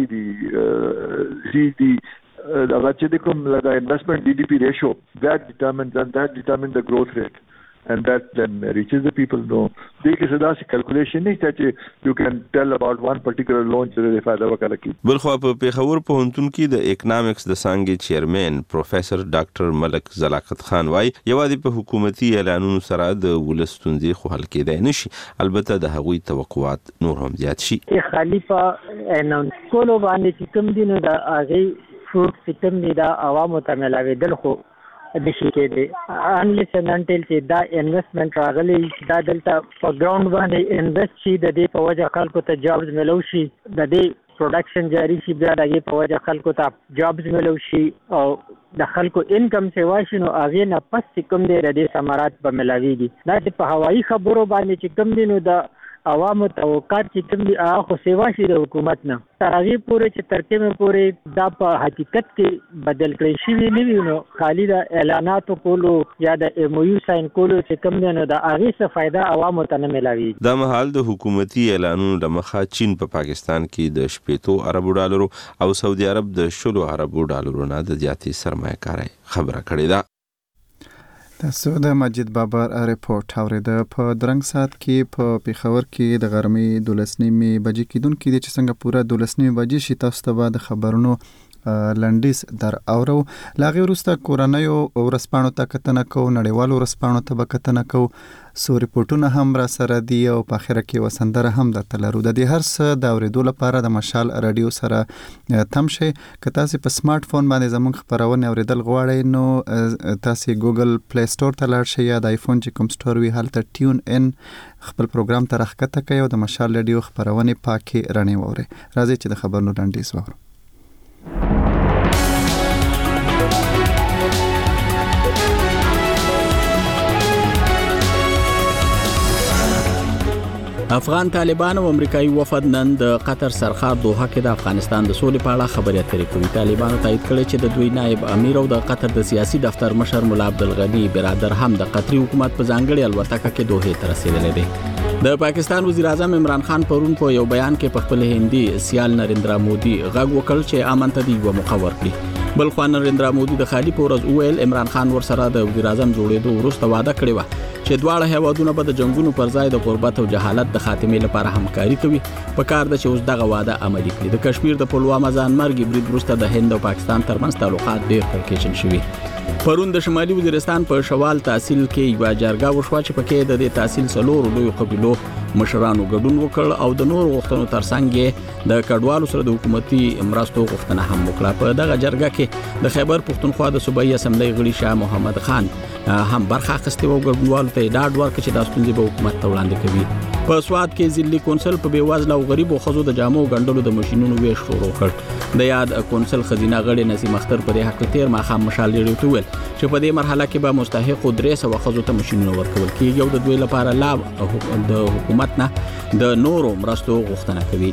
دي سی دي هغه چې کوم لګا انویسټمنٹ ډي ډي پی ریشو that determines and that determines the growth rate and that then reaches the people. No, they can say that's a calculation nicht that you can tell about one particular loan چې د فائدہ وکړه کی. بلخو په پیښور پوهنتون کې د اکونومکس د څانګې چیرمن پروفیسور ډاکټر ملک زلاقت خان وای یوازې په حکومتي اعلانونو سره د ولستونځي خو حل کېدای نشي البته د هغوی توقعات نور هم زیات شي. خلیفہ اناونس کولو باندې چې کوم دینو د هغه فوډ سیستم دی دا عوامو ته ملاوېدل خو د شي کې دی انلیس اند انټل چې دا انویسټمنٹ راغلی دا دلته په ګراوند باندې انویسټ شي د دې په وجه خلکو ته جابز ملو شي د دې پروډکشن جاری شي بیا د دې په وجه خلکو ته جابز ملو شي او د خلکو انکم سیوا شي نو هغه نه پس کوم دی د دې ثمرات به ملاويږي دا چې په هوایي خبرو باندې چې کوم دی نو د عوامو توقعات چې کوم دي هغه سیوا شي د حکومت نه تر هغه پورې چې ترکیب پورې دا په حقیقت کې بدل کړی شي نه وي نو خالي د اعلاناتو کولو یا د ایم او یو ساين کولو چې کوم دی نو د هغه څه فائدہ عوامو ته نه ملاوي. دا مهال د حکومتي اعلانونو د مخه چین په پا پاکستان کې د شپږ اربو ډالرو او سعودي عرب د شلو اربو ډالرو نه د زیاتې سرمایه‌کارۍ خبره کړې ده. تاسو د مجید بابر ریپورت اوریده. په درنګ سات کې په پیښور کې د غرمې دولسنیمې بجې کېدونکې دي چې څنګه پوره دولسنیمې بجې شي. تاسو ته به د خبرونو لنډیز در اورو. لاغي وروسته کورنیو ورسپانو ته کتنه کو، نړیوالو ورسپانو ته به کتنه کو، سو ریپورتونه هم را سره دي او په اخره کې وسندره هم د تلرو. د دې هر څه د اوریدو لپاره د مشال رادیو سره تم شي. که تاسو په سمارټ فون باندې زموږ خبرونه اوریدل غواړئ نو تاسو ګوګل پلی سٹور ته لاړ شئ یا د آیفون چې کوم سٹور وي هلته ټیون ان خپل پروګرام ته راښکته کوئ او د مشال رادیو خبرونه پاکي رڼې ووري. راځي چې د خبرونو لنډیز وورو. افغان طالبان او امریکایي وفد نن د قطر سرخار دوحه کې د افغانستان د سولې په اړه خبرې اترې کوي. طالبانو تایید کړی چې د دوی نائب امیر او د قطر د سیاسي دفتر مشر مولا عبدالغنی برادر هم د قطري حکومت په ځانګړي الوتکه کې دوحه ته رسیدلی دی. د پاکستان وزیر اعظم عمران خان پرون په یو بیان کې په خپل هندي سیال نریندرا مودي غږ وکړ چې امن ته دی و مخور کړي. بل خو نریندرا مودي د خالی پورز ویل عمران خان ورسره د وزیر اعظم جوړېدو وروسته وعده کړې و چې دواړه هیوادونه به د جنگونو پر ځای د غربت او جهالت د خاتمې لپاره همکاري کوي. په کار ده چې اوس دغه وعده عملي کړي. د کشمیر د پلوامه ځانمرګي برید وروسته د هند او پاکستان ترمنځ تعلقات ډېر کړکېچن شوي. پرون د شمالي وزیرستان په شوال تحصیل کې یو جرګه وشوه چې پکې د دې تحصیل څلورو لویو قبیلو مشرانو ګډون وکړ او د نورو غوښتنو ترڅنګ د کډوالو سره د حکومتي مرستو غوښتنه هم وکړه. په دغه جرګه کې د خیبر پښتونخوا د صوبایي اسمبلی غړي شاه محمد خان هم برخه اخیستې او ګډونوالو ته ډاډ ورکړ چې د ستونزې به حکومت ته وړاندې کوي. په سواد کې ضلعي کونسل په بیوزله او غریبو ښځو د جامو ګنډلو د ماشینونو ویش شروع کړ. د یاد کونسل خزینه غړي نسیم اختر په دې حق تیر ماښام مشال لري ویل چې په دې مرحله کې به مستحق درې سوه ښځو ته ماشینونه ورکول کېږي او د دوی لپاره لا د حکومت نه د نورو مرستو غوښتنه کوي.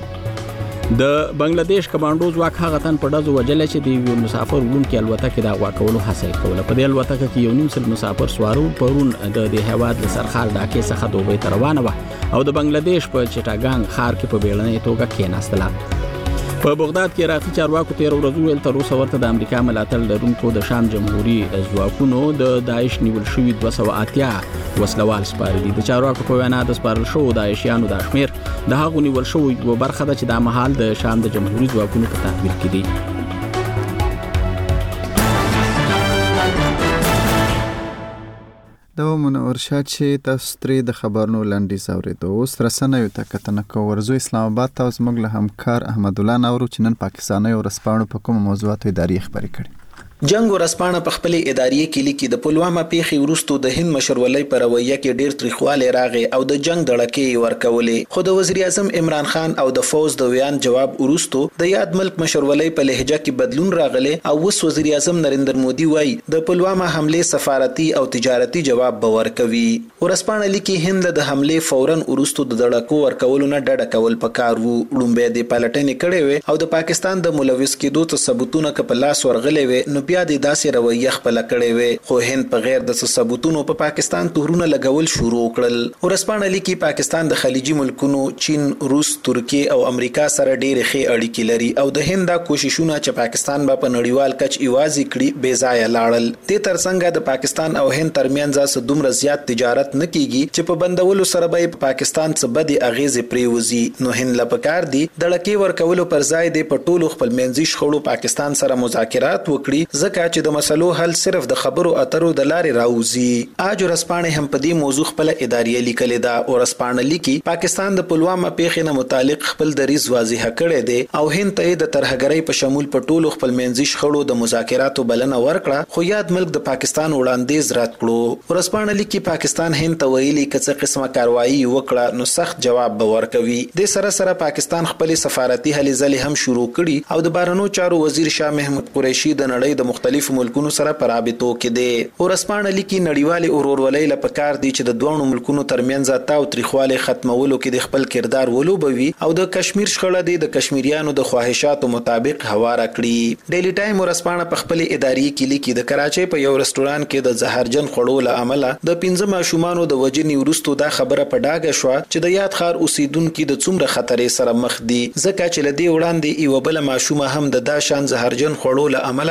د بنگلاديش کمانډو ځواک هغه تن په ډزو وجلې چې د یو مسافر وړونکي الوتکه د غوا کولو هڅه کوله. په دې الوتکه کې یو نیم سل مسافر سوارو پرون د دې هواد له سرخار ډاکې څخه دوبۍ ته روانه وه او د بنگلاديش په چټاګانګ ښار کې په بیړنۍ توګه کېناستله. په بغداد کې عراقي چارواکو تیر ورځ ویل تر اوسه ورته د امریکا ملاتړ لرونکو د شام جمهوریت ځواکونو د داعش نیول شوي دوه سوه اتیا وسلوال سپارلي. د چارواکو په وینا د سپارل شوو داعشیانو دا شمیر د هغو نیول شوو یوه برخه ده چې دا مهال د شام د جمهوریت ځواکونو په تحویل کې دي. د منور شاه چې تاسو ترې د خبرونو لنډیز اورېدو. اوس رسنیو ته کتنه کوو. ورځو اسلام آباد ته زموږ له همکار احمد الله نورو چې نن پاکستاني ورسپانو په کومو موضوعاتو ادارې خبرې کړي. جنگ ورسپانه په خپل ادارې کې لیکي د پلوامه پیښې وروسته د هند مشرولۍ پر رویه کې ډېر تریخواله راغی او د جنگ دړکې ورکولې. خو د وزیر اعظم عمران خان او د فوز د ویان جواب وروسته د یاد ملک مشرولۍ په لهجه کې بدلون راغلی او اوس وزیر اعظم نریندر مودي وایي د پلوامه حمله سفارتي او تجارتي جواب به ورکوي. ورسپانه لیکي هند د حمله فورا وروسته د دړکو ورکولو نه ډډه کول پکار وو. لومبه د پالټنې کړې وي او د پاکستان د ملوث کېدو ته ثبوتونه ک په لاس ورغلې وي نو بیا د داسې رویه خپل کړې وي. خو هند په غیر د ثبوتونو په پا پاکستان تورونه لګول شروع کړل. ورسپانه لیکي پاکستان د خلیجي ملکونو چین، روس، ترکیه او امریکا سره ډېرې ښې اړیکې لري او د هند د کوششونه چې پاکستان به په نړیوال کچ ایوازي کړي بې ځایه لاړل. د ترڅنګ د پاکستان او هند ترمنځ دومره زیات تجارت نه کیږي چې په بندولو سره به په پاکستان څخه بدې اغیزې پریوزي. نو هند لپاره دی د لکې ورکولو پر ځای د پټولو خپل منځي شخړو پاکستان سره مذاکرات وکړي ځکه چې د مسلو حل صرف د خبرو اترو د لارې راوځي. اج ورسپانه هم په دې موضوع خپل ادارې لیکل دا او ورسپانه لیکي پاکستان د پلوامه پیښې نه متعلق خپل دریځ واضح کړی دی او هند ته د ترهګرۍ په شمول پټولو خپل منځي شخړو د مذاکراتو بلنه ورکړه خو یاد ملک د پاکستان وړاندیز رد کړو. ورسپانه لیکي پاکستان هند ته ویلي کڅه قسمه کاروایی وکړه نو سخت جواب به ورکوي. د سره سره پاکستان خپل سفارتي هلې ځلې هم شروع کړي او د بهرنیو چارو وزیر شاه محمود قریشي د نړۍ د مختلفو ملکونو سره پر رابطو کې دی. ورسپانه لیکي نړیوال اورورولۍ لپاره دی چې د دوه ملکونو ترمنځ تاو تریخواله ختمولو کې د خپل کردار ولوبوي او د کشمیر شخړه دی د کشمیریانو د خواهشاتو مطابق هواره کړي. ډیلی ټایم ورسپانه په خپل ادارې کې لیکي د کراچۍ په یو رستوران کې د زهرجن خوړو له امله د پنځه ماشومانو د وجنې ورستو دا خبره په ډاګه شو چې د یاد خار اوسیدونکو د څومره خطرې سره مخ دي ځکه چې لدی وړاندې یو بل ماشومه هم د دا شان زهرجن خوړو له امله وجل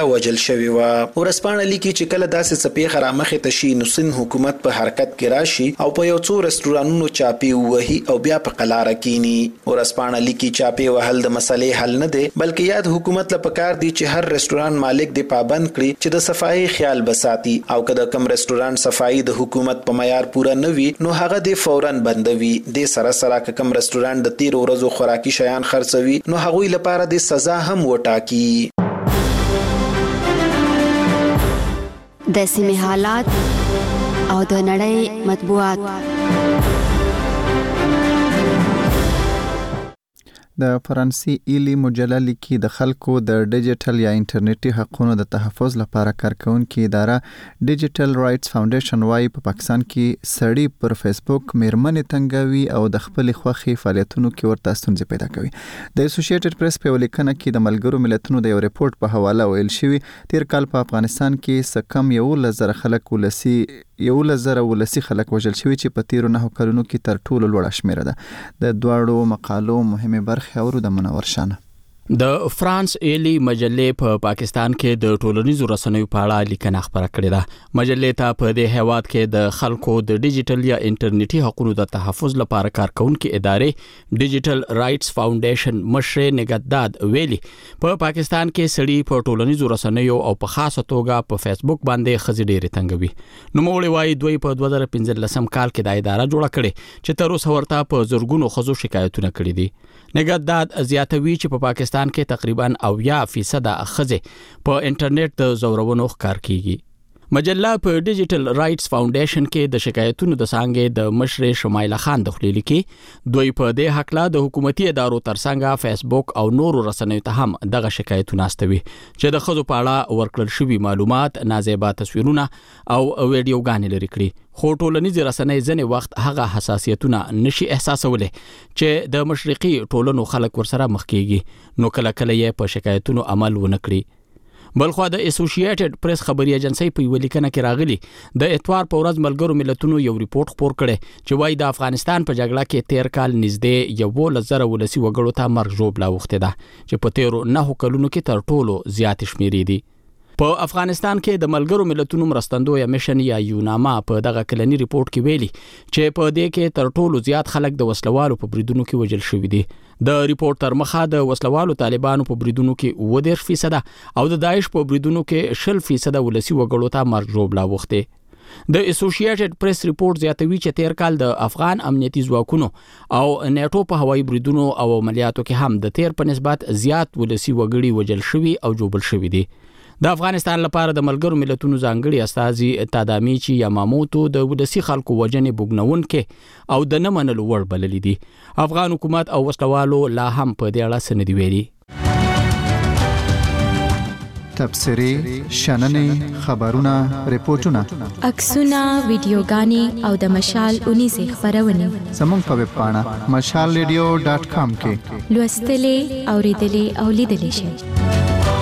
شوی و ورسپانه لیکي چې کله داسې څپې خرامخه تشي نو سن حکومت په حرکت کې راشي او په یو څو رستورانونو چاپی وهي او بیا په قلاره کینی. ورسپانه لیکي چاپی وهل د مسلې حل نه دی بلکې یاد حکومت له پکار دی چې هر رستوران مالک دی پابند کړي چې د صفایي خیال بساتي او کله کم رستوران صفایي د حکومت په معیار پورا نه وي نو هغه دی فوراً بندوي. د سره سره کم رستوران د تیر ورځو خوراکي شیان خرڅوي نو هغوی لپاره د سزا هم وټاکي. د سیمې حالات او د نړۍ مطبوعات. د فرانسې ایلی مجله لیکي د خلکو د ډیجیټل یا انټرنیټي حقوقو د تحفظ لپاره کارکونکو اداره ډیجیټل رائټس فاونډیشن وايي په پاکستان کې سړی پر فیسبوک میرمنې تنګوي او د خپل خوخي فعالیتونو کې ورته ستونزې پیدا کوي. د اسوسییټډ پریس په ولیکنه کې د ملګرو ملتونو د یو ریپورت په حواله ویل شوی تیر کال په افغانستان کې سکم یو لزر خلک ولسی یو لزر ولسی خلک وژل شوی چې په تیر نه کلونو کې تر ټولو لوړه شمیره ده. د دواړو مقالو مهمه برخه خبرو د منور شانه. د فرانس ایلی مجلې په پاکستان کې د ټولنیزو رسنیو په اړه لیکنه خبره کړې ده. مجلې ته په دې هیواد کې د خلکو د ډیجیټل یا انټرنیټي حقوقو د تحفظ لپاره کارکونکو ادارې ډیجیټل رائټس فاونډیشن مشر نگهداد ویلي په پاکستان کې سړي په ټولنیزو رسنیو او په خاصه توګه په فیسبوک باندې خزي ډېر تنګوي. نو موږ وایي دوی په دوه زره پنځلسم کال کې د اداره جوړه کړې چې تر اوسه ورته په زرګونو خزو شکایتونه کړي دي. نگهداد زیاتوي چې په پاکستان کې تقریبا اویا فیصد خزه په انټرنیټ د زورونو ښکار کیږي. مجله په ډیجیټل رائټس فاونډیشن کې د شکایتونو د څنګه د مشر شمایله خان د خلیل کې دوی په دې حق لا د حکومتي ادارو ترڅنګ فیسبوک او نورو رسنیو ته هم دغه شکایتونه استوي چې د خزو په اړه ورکړل شوی معلومات نازیبا تصویرونه او ویډیوګانې لري کړي. خو ټولنیز رسنۍ ځنې وخت هغه حساسیتونه نشي احساسولې چې د مشرقي ټولنو خلک ورسره مخ کیږي نو کله کله یې په شکایتونو عمل ونه کړي. بلخو د اسوسییټډ پریس خبري ایجنسی په ولیکنه کې راغلي د اتوار په ورځ ملګرو ملتونو یو ریپورت خپور کړي چې وايي د افغانستان په جګړه کې تیر کال نږدې یو لزر ولسی وګړو ته مرګ ژوبلا وخته ده چې په تیرو نه کلونو کې تر ټولو زیات شمیرې دي. په افغانستان کې د ملګرو ملتونو مرستندوی میشن یا یوناما په دغه کلنی ریپورت کې ویلي چې په دې کې تر ټولو زیات خلک د وسلوالو په بریدونو کې وژل شوي دي. د ریپورت تر مخه د وسلوالو طالبانو په بریدونو کې اووه دېرش فیصد او د داعش په بریدونو کې شل فیصد ولسی وګړو ته مرګ ژوبلا وخته. د اسوسییټډ پریس ریپورت زیاتوي چې تیر کال د افغان امنیتي ځواکونو او نیټو په هوایي بریدونو او عملیاتو کې هم د تیر په نسبت زیات ولسی وګړي وژل شوي او جوبل شوي دي. د افغانستان لپاره د ملګرو ملتونو ځانګړي استازي تادامیچی یاماموتو د ولسی خلکو وجنې بوګنون کې او د نه منلو وړ بللي دي. افغان حکومت او وسلوالو لا هم په دې اړه څه نه دي ویلي. تبصرې، شننې، خبرونه، ریپورتونه، عکسونه، ویډیوګانې او د مشال اونیزه خبرونه زموږ په ویب پاڼه مشال ریډیو ډاټ کام کې لوستلې، اوریدلې او لیدلې شئ.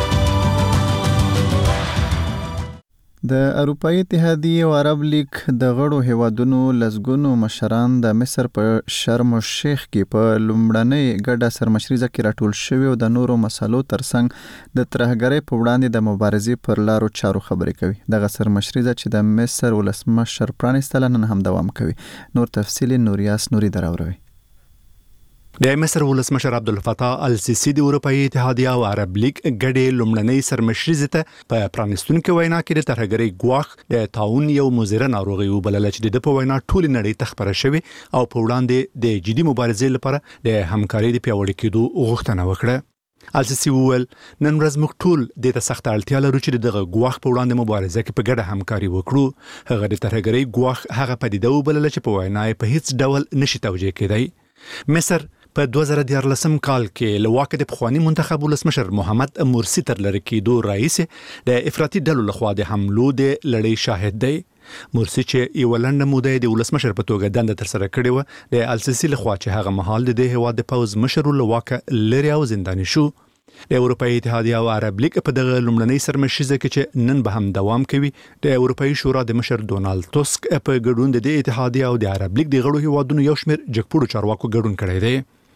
د اروپאי اتحادیه او عرب لیگ د غړو هیوادونو لزګونو مشران د مصر په شرم الشیخ کې په لومړنۍ ګډه سرمشریزه کې راټول شوي او د نورو مسالو ترڅنګ د ترهګرۍ په وړاندې د مبارزې پر لارو چارو خبرې کوي. دغه سرمشریزه چې د مصر ولسمشر پرانیستله نن هم دوام کوي. نور تفصیل نوریاس نوري دراوروي. د مصر ولسمشر عبدالفتاح السیسی د اروپאי اتحادیه او عرب لیگ ګډې لومړنۍ سرمشریزه ته په پرانیستونکو وینا کې د ترهګرۍ ګواښ د طاعون یو مضره ناروغي وبلل چې د په وینا ټول نړۍ ته خبره شوی او په وړاندې د جدي مبارزې لپاره د همکارۍ د پیاوړي کېدو غوښتنه وکړه. السیسی وویل نن ورځ موږ ټول د ته سخت اړتیا لرو چې دغه ګواښ په وړاندې مبارزه کې په ګډه همکاري وکړو. هغه د ترهګرۍ ګواښ هغه پدیده وبلل چې په وینا په هیڅ ډول نشي توجیه کېدای. مصر په دوه زره دیارلسم کال کې له واکه د پخوانی منتخب ولسمشر محمد مرسی تر لری کېدو رئیس د افراطي ډلو لخوا د حملو د لړۍ شاهد دی. مرسی چې یو لنډه موده د ولسمشر په توګه دنده تر سره کړې و د السیسی لخوا چې هغه مهال د هیواد د پوز مشر له واکه لري او زنداني شو. د اروپאי اتحادیه او عرب لیگ په دغه لومړنۍ سرمشریزه کې چې نن به هم دوام کوي د اروپאי شورا د مشر ډونالد ټسک په ګډون د اتحادیه او د عرب لیگ د غړو هیوادونو یو شمېر جګپوړو چارواکو ګډون کړی دی.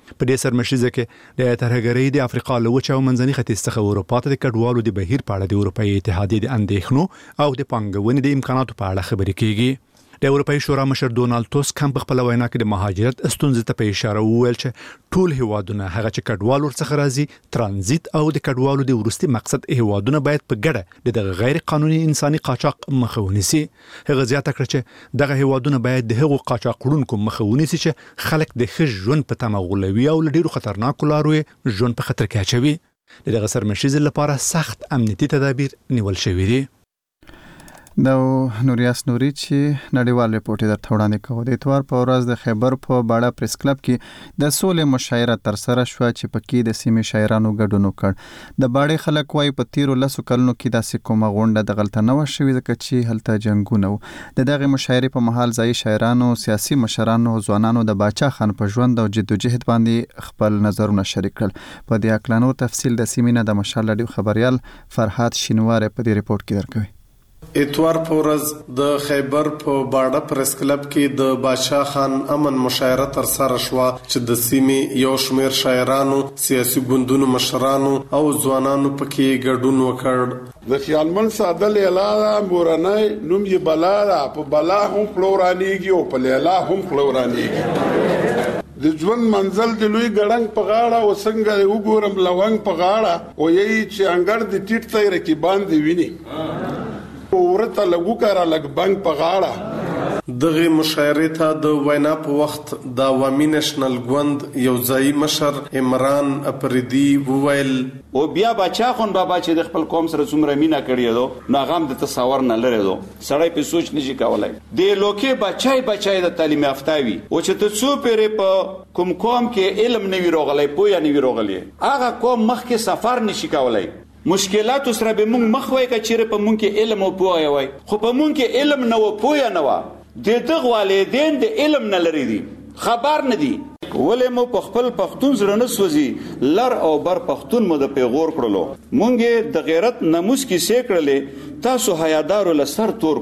په دې سرمشریزه کې د ترهګرۍ د افریقا له وچه او منځني ختیځ څخه اروپا ته د کډوالو د بهیر په اړه د اروپאי اتحادیې د اندېښنو او د پانګونې د امکاناتو په اړه خبرې کیږي. د اروپאי شورا مشر ډونالد توسک هم په خپل وینا کې د مهاجرت ستونزې ته په اشاره وویل چې ټول هیوادونه هغه چې کډوال ورڅخه راځي ترانزیت او د کډوالو د ورستي مقصد هیوادونه باید په ګډه د غیر قانوني انساني قاچاق مخه ونیسي. هغه زیاته کړ چې دغه هیوادونه باید د هغو قاچاقونکو مخه ونیسي چې خلک د ښه ژوند په تمه غولوي او له ډیرو خطرناکو لارو ژوند په خطر کې اچوي. دغه سرمشریزې لپاره سخت امنیتي تدابیر نیول شوي دي. دا نوریاس نوري چې نړیوال ریپورت درته وړاندې کوو. د اتوار په ورځ د خیبر په باړه پریس کلب کې د سولې مشاعره ترسره شوه چې پکې د سیمې شاعرانو ګډون وکړ. د باړې خلک وایي په تیرو لسو کلونو کې داسې کومه غونډه دغلته نه وه شوې ځکه چې هلته جنګونه وو. د دغې مشاعرې په مهال ځایي شاعرانو، سیاسي مشرانو، ځوانانو د باچا خان په ژوند او جدوجهد باندې خپل نظرونه شریک کړل. په دې اړه نور تفصیل د سیمې نه د مشال راډیو خبريال فرحات شینوار په دې ریپورت کې درکوي. اتوار په ورځ د خیبر په باړه پریس کلب کې د باچا خان امن مشاعره ترسره شوه چې د سیمې یو شمېر شاعرانو، سیاسي ګوندونو مشرانو او ځوانانو پکې ګډون وکړ. د خیالمن ساده لیلا مورنۍ نوم یې بلا ده، په بلا هم پلورانیږي او په لیلا هم پلورانیږي. د ژوند منزل د لوی ګړنګ په غاړه او څنګه وګورم لونګ په غاړه او یی چې انګړ د ټیټ ته رکیبان دی ویني ورته لګو کارا لګ بنک په غاړه. دغه مشاعره ته د وینا په وخت د عوامي نېشنل ګوند یو ځای مشر عمران اپریدي وویل او بیا بچا خون بابا چې د خپل قوم سره څومره مینا کړی دو نو غام د تصور نه لري دو سړی په سوچ نشي کولای. د لوکي بچای بچای د تعلیم یافتاوي او چې ته څو پیرې په کوم قوم کې علم نه ویروغلای پویا نه ویروغلی هغه قوم مخ کې سفر نشي کولای. مشکلات سره به مونږ مخ وای کچېره په مونږ کې علم او پوهه وای خو په مونږ کې علم نه و پوهه نه و. د دغه والدین د علم نه لري دي خبر نه دي ولې مو په خپل پښتون زړه نه سوځي لر او بر پښتون مو د پیغور کړلو مونږ د غیرت ناموس کې سې کړلې تاسو حیادارو لسر تور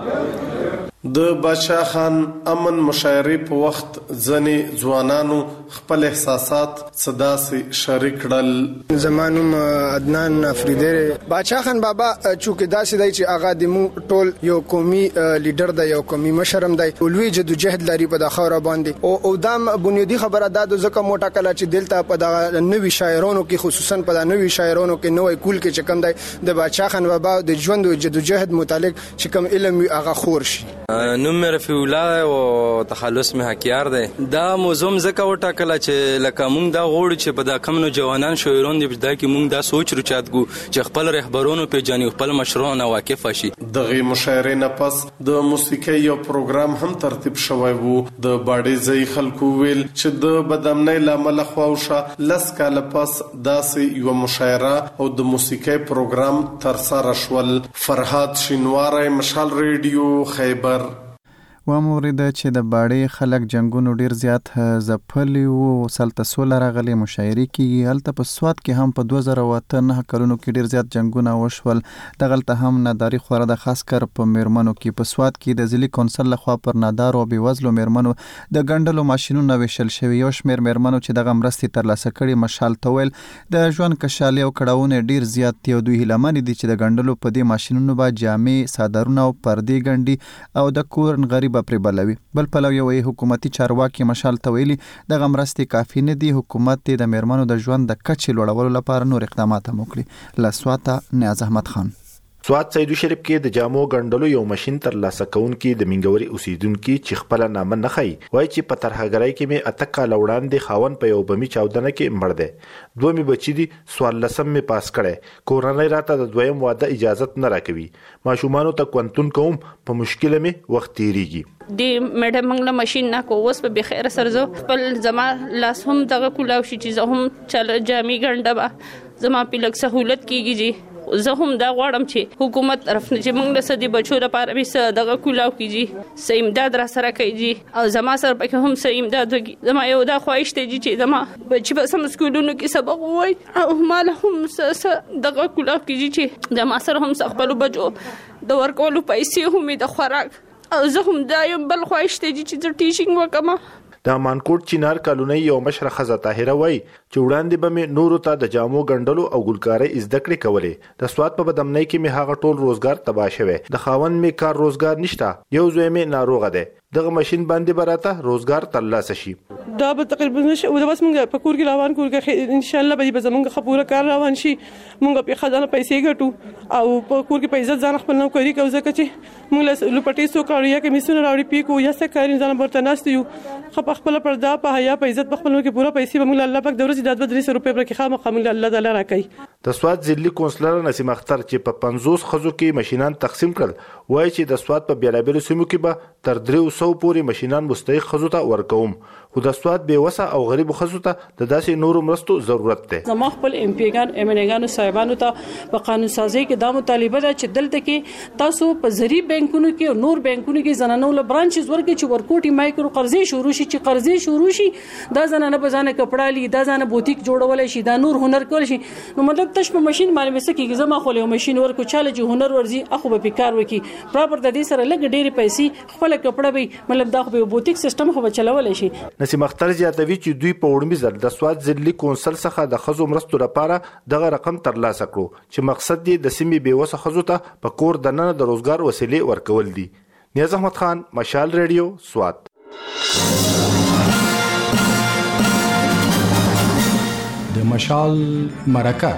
کړلو. د باچا خان امن مشاعره په وخت ځنې ځوانانو خپل احساسات صداسي شریک کړل. زمانوم عدنان افریدی باچا خان بابا چونکه داسې دی چې هغه د مو ټول یو قومي لیډر دی، یو قومي مشرم دی، لوی جدوجهد لري په د خوره باندې او او دام بنیادی خبره ده د ځکه موټه کله چې دلته په د نوي شاعرانو کې خصوصا په د نوي شاعرانو کې نوې کول کې چې کم دی د باچا خان بابا د ژوند او جدوجهد متعلق چې کم علم هغه خور شي. نوم مې رفیع الله او تخلص مې حکیار دی. دا موضوع زکه وټاکله چې لکه مونږ دا غوړو چې په دا کم نو جوانان شاعران دی دا کې مونږ دا سوچ رچاتګو چې خپل رهبرونو په جاني خپل مشرانو واقف شي. دغه مشاعره نه پس د موسیقي یو پروګرام هم ترتیب شوی وو. د باړې ځای خلکو ویل چې د بدامنۍ لامل خواوشه لس کاله پس داسې یو مشاعره او د موسیقي پروګرام ترسره شول. فرحات شینوار مشال ریډیو خیبر. و مورده چې د باړې خلک جنگونو ډیر زیات ځپلي وو سلته سوله راغلي مشاعرې کېږي. هلته په سوات کې هم په دوه زره او اته نهه کلونو کې ډیر زیات جنگونه وشول. دغلته هم ناداري خوره د خاص کر په میرمنو کې په سوات کې د ځلي کونسل لخوا پر نادارو او بېوزلو میرمنو د ګنډلو ماشینونه ویشل شوي. یو شمېر میرمنو چې دغه مرستې ترلاسه کړي مشال ته ویل د ژوند کشالي او کړاوونه ډیر زیات دي او دوی هیلهمن دي چې د ګنډلو په دې ماشینونو به جامې، څادرونه او پردې ګنډي او د کور غریب پرې بلوي. بل پلو یو حکومتي چارواکي مشال ته ویلي دغه مرستې کافي نه دي. حکومت د میرمنو د ژوند د کچې لوړولو لپاره نور اقدامات هم وکړي. له سواته نیاز احمد خان. سوات سیدو شریف کې د جامو ګنډلو یو ماشين تر لاسه کونکي د منګوري اوسیدونکو چې خپل نامه نه خي وای چې په ترهګرۍ کې مې اته کال وړاندې خاون په یو بمی چاودنه کې مړ دی. دوه می بچی دي سوال لسم می پاس کړي. کورنۍ راته د دویم واده اجازه نه راکوي. ماشومانو ته کوانتون کوم په مشکل می وخت تیریږي. دی میډم موږ له ماشين نه کو وس په بخیر سره خپل زما لاس هم دغه کولاو شي چې زه هم چل جامې ګنډه زما په لک سہولت کیږي جی. زه هم دا غواړم چې حکومت طرف نه چې موږ له سدي بچو لپاره به دغه کولاو کیږي سې امداد را سره کوي او زما سره پکې هم سې امداد وکړي. زما یو دا خواهش دی چې زما بچي به سم سکولونو کې سبق وای او مال هم دغه کولاو کیږي چې زما سره هم خپل بچو د ورکولو پیسې هم د خوراک او زه هم دا یو بل خواهش دی چې زه ټیچینګ وکم. د مانکوټ چینار کالونی یو مشره خزه طاهره وای چې وړاندې به مې نورو ته د جامو ګنډلو او ګلکارۍ زده کړې کولې. د سواد په بدمنۍ کې مې هغه ټول روزګار تباه شوی. د خاوند مې کار روزګار نشته. یو زوی مې ناروغه دی. دغه ماشين باندې براته روزګار ترلاسه شي. دا به تقریبا نشي او دا بس موږ په کور کې روان کور کې ان شاء الله به زمونږ خپوره کار روان شي. موږ په خزانه پیسې ګټو او په کور کې پیسې ځان خپل نوکری کوو ځکه چې موږ له لپټې سو کاریه کې میسونه راوړي پیکو یا څه کاري ځان برته ناست یو. خپ خپل پردا په حیا په عزت په خپل کې پوره پیسې به موږ الله پاک د ورځې د درې سو روپۍ پر کې خامخ موږ الله تعالی راکړي. د سواد ضلعي کونسلر نسیم اختر چې په پنځوس خزو کې ماشينان تقسیم کړل وایي چې د سواد په بیلابیلو سیمو کې به تر درې سو پورې ماشينان مستحق خزو ته ورکوم. خو د سواد بې وسه او غریب خزو ته د داسې نورو مرستو ضرورت دی. زما خپل ایم پی ګان ایم ان ګانو صاحبانو ته په قانون سازي کې دا مطالبه ده چې دلته کې تاسو په زری بانکونو کې او نور بانکونو کې زنانو له برانچز ورکړي چې ورکوټي مایکرو قرضې شروع شي چې قرضې شروع شي دا زنانه به ځانه کپڑا لی دا ځانه بوتیک جوړول شي دا نور هنر کول شي. نو مطلب تاسو په ماشين باندې مسکه زما خو له ماشين ورکو چاله چې هنر ورزي اخو به کار وکي پراپر د دې سره لګ ډېری پیسې خپل کپڑا به مطلب دا خو بوتیک سیستم خو چلول شي. نسیم اختر زیاتوي چې دوی په وړمي ځل د سواد ضلعي کونسل څخه د خزو مرستو لپاره دغه رقم ترلاسه کړو چې مقصد دی د سیمې بې وسه خزو ته په کور دننه د روزګار وسیلې ورکول دي. نیاز احمد خان، مشال ریډیو، سواد. د مشال مرکه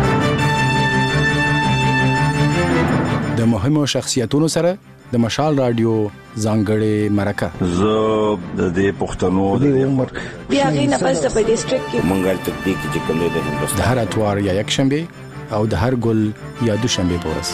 د مهمو شخصیتونو سره د مشال رادیو ځانګړې مرکه. زه د دې پښتنو د عمر بیا غي نه پس په ډیسټریکټ کې منګل تکتیک چې کوم دی د هندوستان د هر اتوار یا یک شنبه او د هر ګل یا دوشنبه پورس.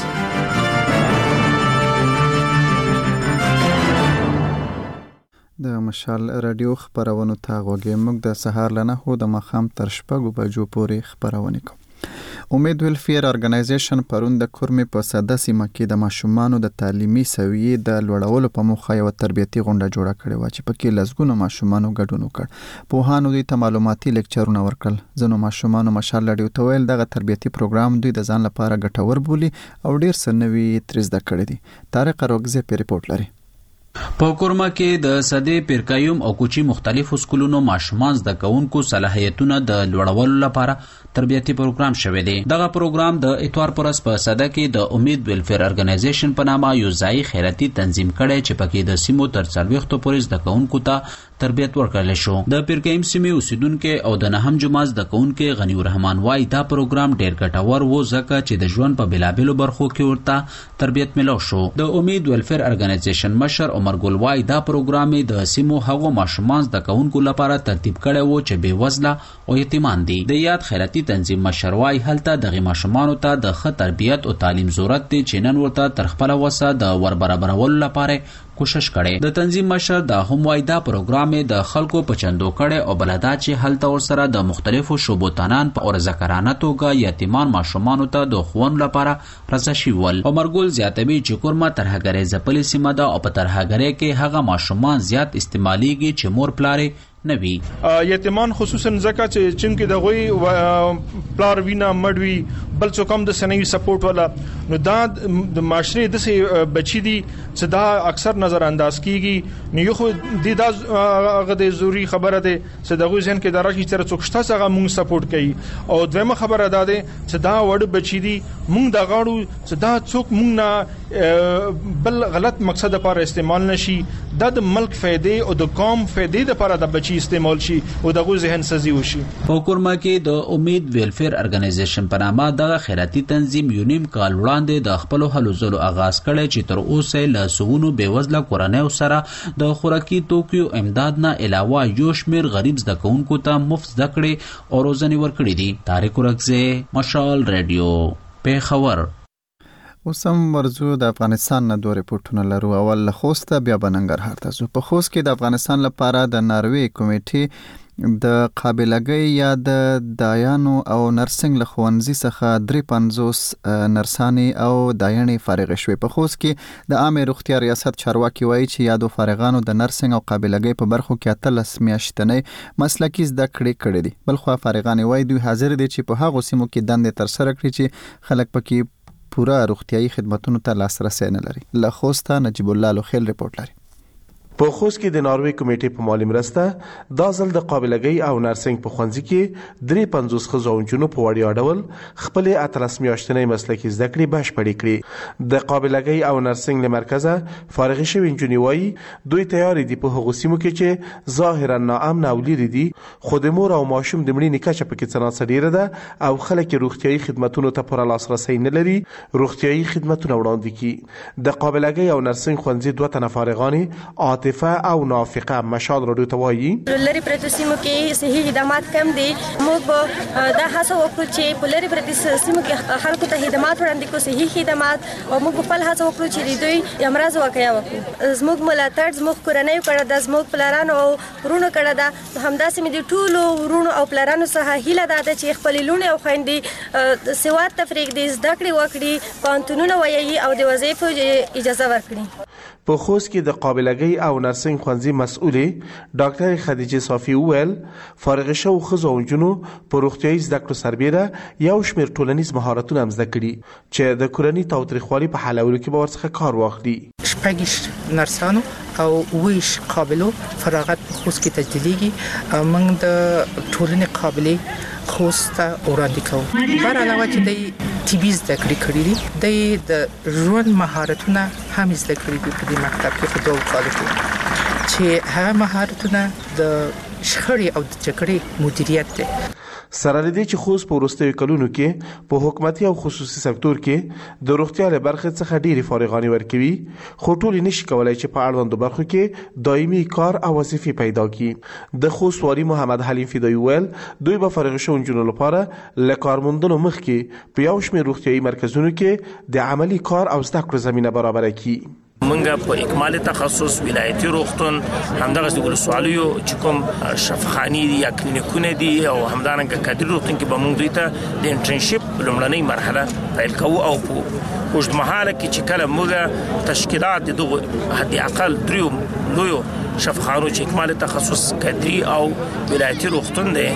د مشال رادیو خبرونه تا غوږی موږ د سهار لنه هو د مخام تر شپږو بجو پورې خبرونه کوو. امید ویلفیر ارګنایزیشن پرون د کورمې په ساده سیمه کې د ماشومانو د تعلیمي سویې د لوړولو په موخه یو تربیتي غونډه جوړه کړې و چې پکې لسګونو ماشومانو ګډون وکړ. پوهانو دوی ته معلوماتي لیکچرونه ورکړل. ځینو ماشومانو مشال رادیو ته ویل دغه تربیتي پروګرام دوی د ځان لپاره ګټور بولي او ډیر څه نوي ترې زده کړي دي. طارق روغزه په ریپورت لري. په کورما کې د صدې پیرکایوم او کوچي مختلفو سکولونو ماشومان زده کوونکو صلاحیتونه د لوړولو لپاره تربیتي پروګرام شوی دی. دغه پروګرام د اتوار پرس په صده کې د امید ویلفیر ارګنایزیشن په نامه یو ځای خیراتي تنظیم کړي چې پکې د سیمو تر څلوېښتو پورې زده کوونکو ته تربیت ورکړل شو. د پیرکایم سیمې اوسیدونکو او د نهم جماعت زده کوونکو غنی الرحمن وايي دا پروګرام ډیر ګټور و ځکه چې د ژوند په بلابلو برخو کې ورته تربیت ملو شو. د امید ویلفیر ارګنایزیشن مشر عمر ګل وايي دا پروګرام د سیمو هغو ماشومان زده کوونکو لپاره ترتیب کړي وو چې بې وزله او یتیمان دي. د یاد خیراتي تنظیم مشر وايي هلته د ماشومانو ته د ښه تربیت او تعلیم ضرورت دی چې نن ورته تر خپل وسه د ور برابرولو لپاره کوشش کړي. د تنظیم مشر دا هم وايي دا پروګرام د خلکو په چندو کړي او بلدا چې هلته ورسره د مختلفو شوبو تنان په اور ذکرانه توګه یتیمان ماشومانو ته د خوون لپاره رضا شول. عمر ګل زیاتوي چې کورما ترهګری زپلې سیمه ده او په ترهګری کې هغه ماشومان زیات استعماليږي چې مور پلارې نوي. یتیمان خصوصا زکه چې چون کې د غوي پلار وینا مړوي بل څه کم د سنوي سپورټ ولا نو دا د معاشري د سي بچي دي چې دا اکثر نظر انداز کیږي. نو یو خو د دا غد ضروري خبره ده چې د غوي ځین کې دراشي تر څوکشته څنګه موږ سپورټ کوي او دویمه خبره ده چې دا وړ بچي دي موږ دا غاړو چې دا څوک موږ نه بل غلط مقصد لپاره استعمال نشي. دا د ملک فائدې او د قوم فائدې لپاره د بچي استعمال شي او دغه ذهن سازي وشي. په کورما کې د امید ویلفیر ارګنایزیشن په نامه د خیراتي تنظیم یو نیم کال وړاندې د خپل هلو زلو آغاز کړي چې تر اوسه له سونو بیوزله کورنۍ سره د خوراکي توکیو امداد نه علاوه یو شمیر غریب زده کوونکو ته مفت زده کړې او روزنې ورکړي دي. طارق ورغزه، مشال رادیو، پیښور. اوسم ورزو د افغانستان نه دوه ریپورتونه لرو. اول له خوست بیا بننګرهار ته ځو. په خوست کې د افغانستان لپاره د ناروې کمیټې د قابلګۍ یا د دایانو او نرسنګ له ښوونځي څخه درې پنځوس نرسانې او دایانې فارغې شوې. په خوست کې د عامې روغتیا ریاست چارواکي وایي چې یادو فارغانو د نرسنګ او قابلګۍ په برخو کې اتلس میاشتنۍ مسلکي زده کړې کړې دي. بلخوا فارغانې وایي دوی حاضر دي چې په هغو سیمو کې دندې ترسره کړي چې خلک پکې پوره روغتیايي خدماتونو ته لاسرسی نه لري. له خوسته نجیب الله لوخیل ریپورت لري. په خوست کې د ناروې کمیټې په مالي مرسته دا ځل د قابلګۍ او نرسنګ په ښوونځي کې درې پنځوس ښځو او نجونو په وړیا ډول خپلې اتلس میاشتنۍ مسلکي زده کړې بشپړې کړې. د قابلګۍ او نرسنګ له مرکزه فارغې شوې نجونې وایي دوی تیار دي په هغو سیمو کې چې ظاهرا ناامنه او لیرې دي، خو د مور او ماشوم د مړینې کچه پکې څه ناڅه ډېره ده او خلک یې روغتیایي خدمتونو ته پوره لاسرسی نه لري روغتیایي خدمتونه وړاندې کړي. د قابلګۍ او نرسنګ ښوونځي دوه تنه فارغانې عاطفه او نافقه مشال راډیو ته وایي لری پرته سیمو کې صحي خدمات کم دي. موږ دا هڅه وکړو چې په لری پرته سیمو کې خلکو ته خدمات وړاندې کړو، صحي خدمات، او موږ خپل هڅه وکړو چې دوی امراض واقعیا وکړو. زموږ ملاتړ زموږ کورنۍ کړه د زموږ پلارانو او ورونو کړه دا همداسې مې د ټولو ورونو او پلارانو څخه هیله ده چې خپل لونه او خويندې سواد تفریق دي زده کړې وکړي، پانتونونه وایي او د وظیفو اجازه ورکړي. په خوست کې د قابلګۍ او نرسنګ ښوونځي مسؤلې ډاکټر خدیجه صافي وویل فارغ شوو ښځو او نجونو په روغتیایي زده کړو سربیره یو شمېر ټولنیز مهارتونه هم زده کړي چې د کورني تاوتریخوالي په حلولو کې به ورڅخه کار واخلي. شپږ نرسانو او ویش قابلو فراغت په خوست کې تجدیدیږي. موږ د ټولنې قابلې خوست ته وړاندې کوو. بر علاوه چې د طبي زده کړې کړې دي د ژوند مهارتونه هم زده کړې دي په دې مکتب کې په دوه کالو کې چې هغه مهارتونه د شخړې او د جګړې مدیریت دي. سره لدی چې خوست په وروستیو کلونو کې په حکومتي او خصوصي سکتور کې د روغتیا له برخې څخه ډېری فارغانې ورکوي، خو ټول نشي کولای چې په اړوندو برخو کې دایمي کار او وظیفې پیدا کړي. د خوست والي محمد حلیم فدایي ویل دوی به فارغ شوو نجونو لپاره له کارموندنو مخکې په یو شمېر روغتیایي مرکزونو کې د عملي کار او زده کړو زمینه برابره کړي. منګه په اکمالي تخصص ولایتي روغتون همدغه د ولسوالیو چې کوم شفاخاني دي یا کلینیکونه دي او همدارنګه کادر روغتون کې به موږ دوی ته د انټرنشپ لومړنۍ مرحله پیل کوو او په اوږدمهاله کې چې کله موږ تشکیلات دغه حد اقل دریو لویو شفاخانو چې اکمالي تخصص کادري او ولایتي روغتون دی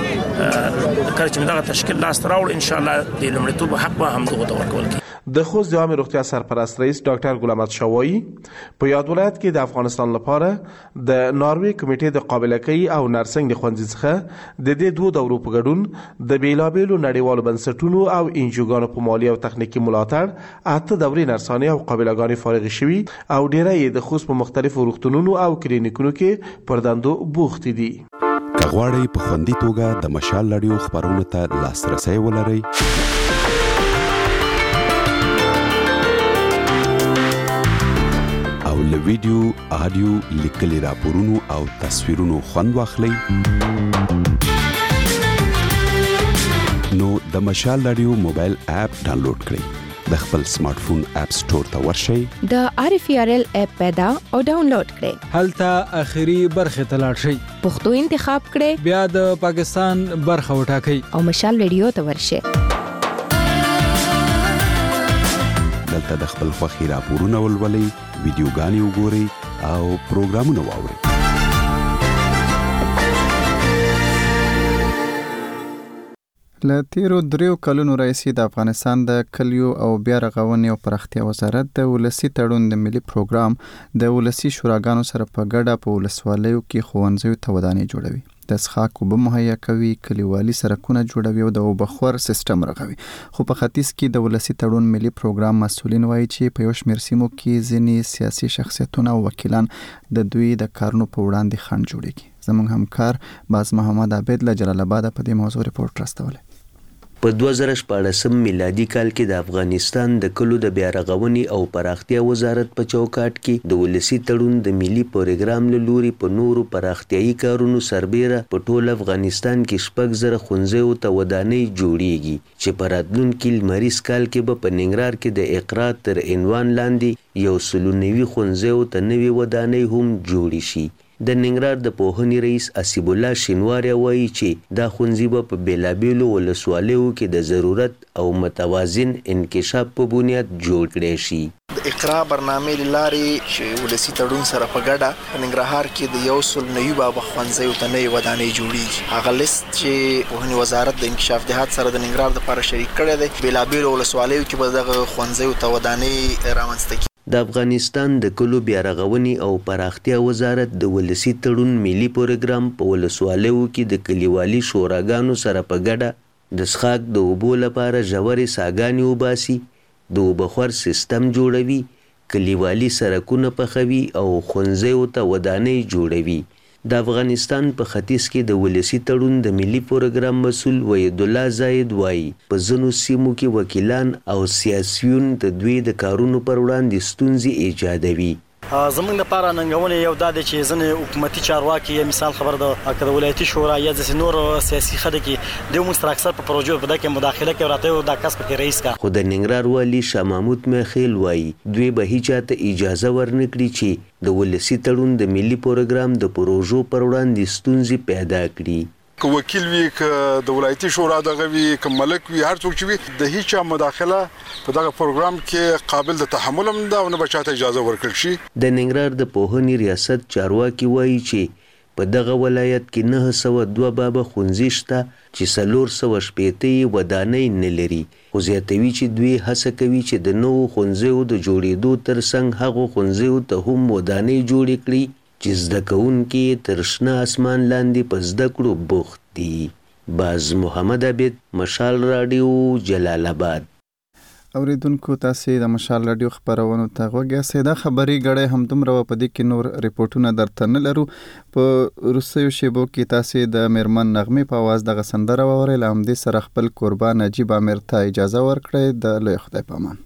کله چې دغه تشکیل لاس راوړ ان شاء الله د لومړیتوب حق به هم دغه ورکول کیږي. د خوست د عامه روغتیا سرپرست رئیس ډاکټر غلام احمد شاوایی په یاد ولایت کې د افغانستان لپاره د ناروې کمیټې د قابلګۍ او نرسنګ د ښوونځي څخه د دې دوه دورو په ګډون د بیلابیلو نړیوالو بنسټونو او انجوګانو په مالي او تخنیکي ملاتړ اته دورې نرسانې او قابلګانې فارغې شوي او ډیری یې د خوست په مختلفو روغتونونو او کلینیکونو کې پر دندو بوختې دي. که غواړئ په خوندي توګه د مشال رادیو خبرونو ته لاسرسی ولرئ او له ویډیو، آډیو، لیکلي راپورونو او تصویرونو خوند واخلئ نو د مشال رادیو موبایل اپ ډاونلوډ کړئ. د خپل سمارټ فون اپ سٹور ته ورشئ، د آر اف ار ال اپ پیدا او ډاونلوډ کړئ. هلته اخري برخه ته لاړ شئ، پښتو انتخاب کړئ، بیا د پاکستان برخه وټاکئ او مشال رادیو ته ورشئ. دلته د خپل خوښي راپورونه ولولئ، ویډیوګانې وګورئ او پروګرامونه واورئ. له تیرو دریو کلونو راهیسې د افغانستان د کلیو او بیا رغونې او پراختیا وزارت د ولسي تړون د ملي پروګرام د ولسي شوراګانو سره په ګډه په ولسوالیو کې ښوونځیو ته ودانۍ جوړوي، د څښاک اوبه مهیا کوي، کلیوالي سړکونه جوړوي او د اوبخور سیستم رغوي. خو په ختیځ کې د ولسي تړون ملي پروګرام مسؤلین وایي چې په یو شمېر سیمو کې ځینې سیاسي شخصیتونه او وکیلان د دوی د کارونو په وړاندې خنډ جوړیږي. زموږ همکار باز محمد عابد له جلال آباد په دې موضوع رپورټ راستولی. په دوه زره شپاړسم میلادي کال کې د افغانستان د کلو د بیا رغونې او پراختیا وزارت په چوکاټ کې د ولسي تړون د ملي پروګرام له لوري په نورو پراختیایي کارونو سربیره په ټول افغانستان کې شپږ زره ښوونځیو ته ودانۍ جوړیږي چې په راتلونکي لمریز کال کې به په ننګرهار کې د اقرا تر عنوان لاندې یو سلو نوي ښوونځیو ته نوې ودانۍ هم جوړې شي. د ننګرهار د پوهنې رئیس اسیب الله شینواری وایي چې دا ښوونځي به په بیلابیلو ولسوالیو کې د ضرورت او متوازن انکشاف په بنیاد جوړ کړي شي. د اقرا برنامې لارې چې ولسي تړون سره په ګډه په ننګرهار کې د یو سل نوي بابا ښوونځیو ته نوې ودانۍ جوړیږي. هغه لیست چې پوهنې وزارت د انکشاف جهاد سره د ننګرهار لپاره شریک کړی دی، بیلابیلو ولسوالیو کې به دغه ښوونځیو ته ودانۍ رامنځته کړي. د افغانستان د کلو بیا رغونې او پراختیا وزارت د ولسی تړون ملي پروګرام په ولسوالیو کې د کلیوالي شوراګانو سره په ګډه د څښاک د اوبو لپاره ژورې څاګانې وباسي، د اوبخور سیستم جوړوي، کلیوالي سړکونه پخوي او ښوونځیو ته ودانۍ جوړوي. د افغانستان په ختیځ کې د ولسی تړون د ملي پروګرام مسؤل وحید الله زاید وایي په ځینو سیمو کې وکیلان او سیاسیون د دوی د کارونو پر وړاندې ستونزې ایجادوي. زمونږ لپاره ننګونې یو دا دی چې ځینې حکومتي چارواکي یا مثال خبر ده که د ولایتي شورا یا ځینې نور سیاسي خلک دي دوی موږ سره اکثر په پروژو په دغه کې مداخله کوي او راته یو دا کس پکې رئیس کا. خو د ننګرهار والي شاه محمود میخیل وایي دوی به هیچا ته اجازه ورنکړي چې د ولسی تړون د ملي پروګرام د پروژو پر وړاندې ستونزې پیدا کړي. که وکیل وي که د ولایتي شورا دغه وي که ملک وي هر څوک چې وي د هیچا مداخله په دغه پروګرام کې قابل د تحمل هم ده او نه به چاته اجازه ورکړل شي. د ننګرهار د پوهنې ریاست چارواکي وایي چې په دغه ولایت کې نه سوه دوه بابه ښوونځي شته چې څلور سوه شپېته یې ودانۍ نه لري، خو زیاتوي چې دوی هڅه کوي چې د نوو ښوونځیو د جوړېدو ترڅنګ هغو ښوونځیو ته هم ودانۍ جوړې کړي چې زده کوونکي تر شنه اسمان لاندې په زده کړو بوخت دي. باز محمد عبید، مشال راډیو، جلال آباد. اوریدونکو تاسو د مشال راډیو خبرونو ته غوږ یاست. دا خبري غړې هم دومره په دې کې نور ریپورتونه درته نه لرو. په روسیو شیبو کې تاسو د میرمن نغمې په आवाज د سندره واورئ. له همدې سره خپل قربان نجیب امیر ته اجازه ورکړئ. د لوی خدای په امان.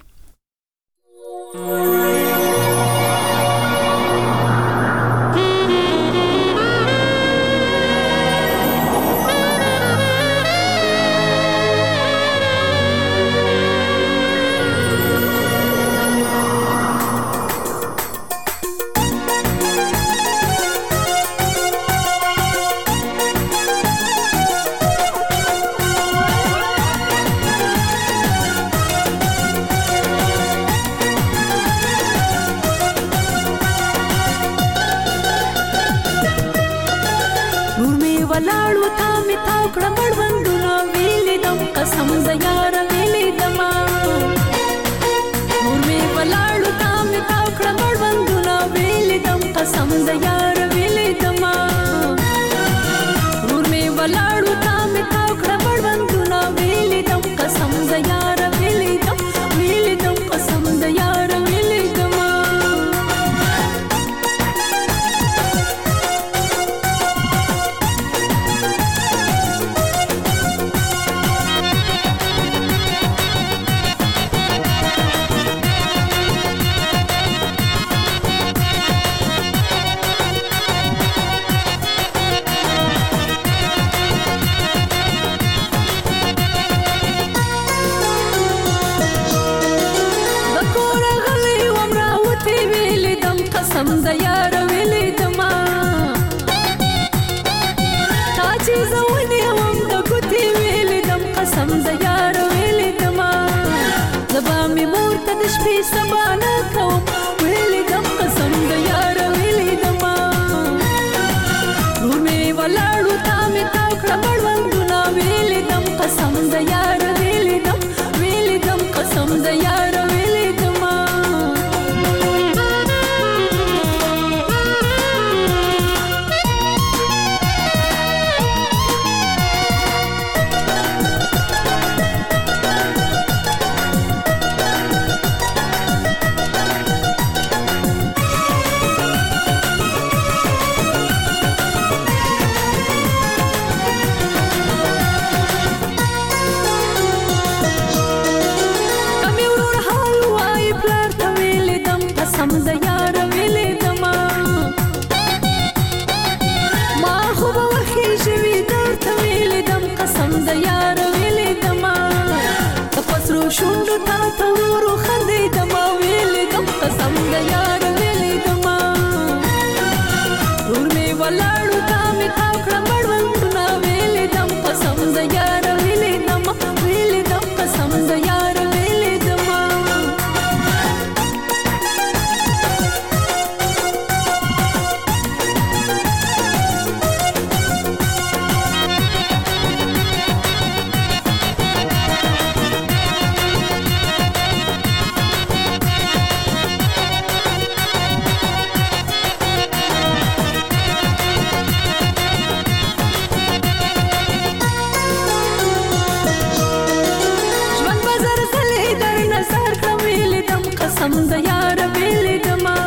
قسم د یار ویلې دما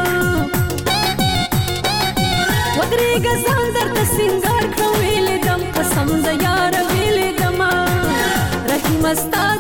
ودرېږه ځان درته سینګار کړم ویلې دم قسم د یار ویلې دما رحیم ستا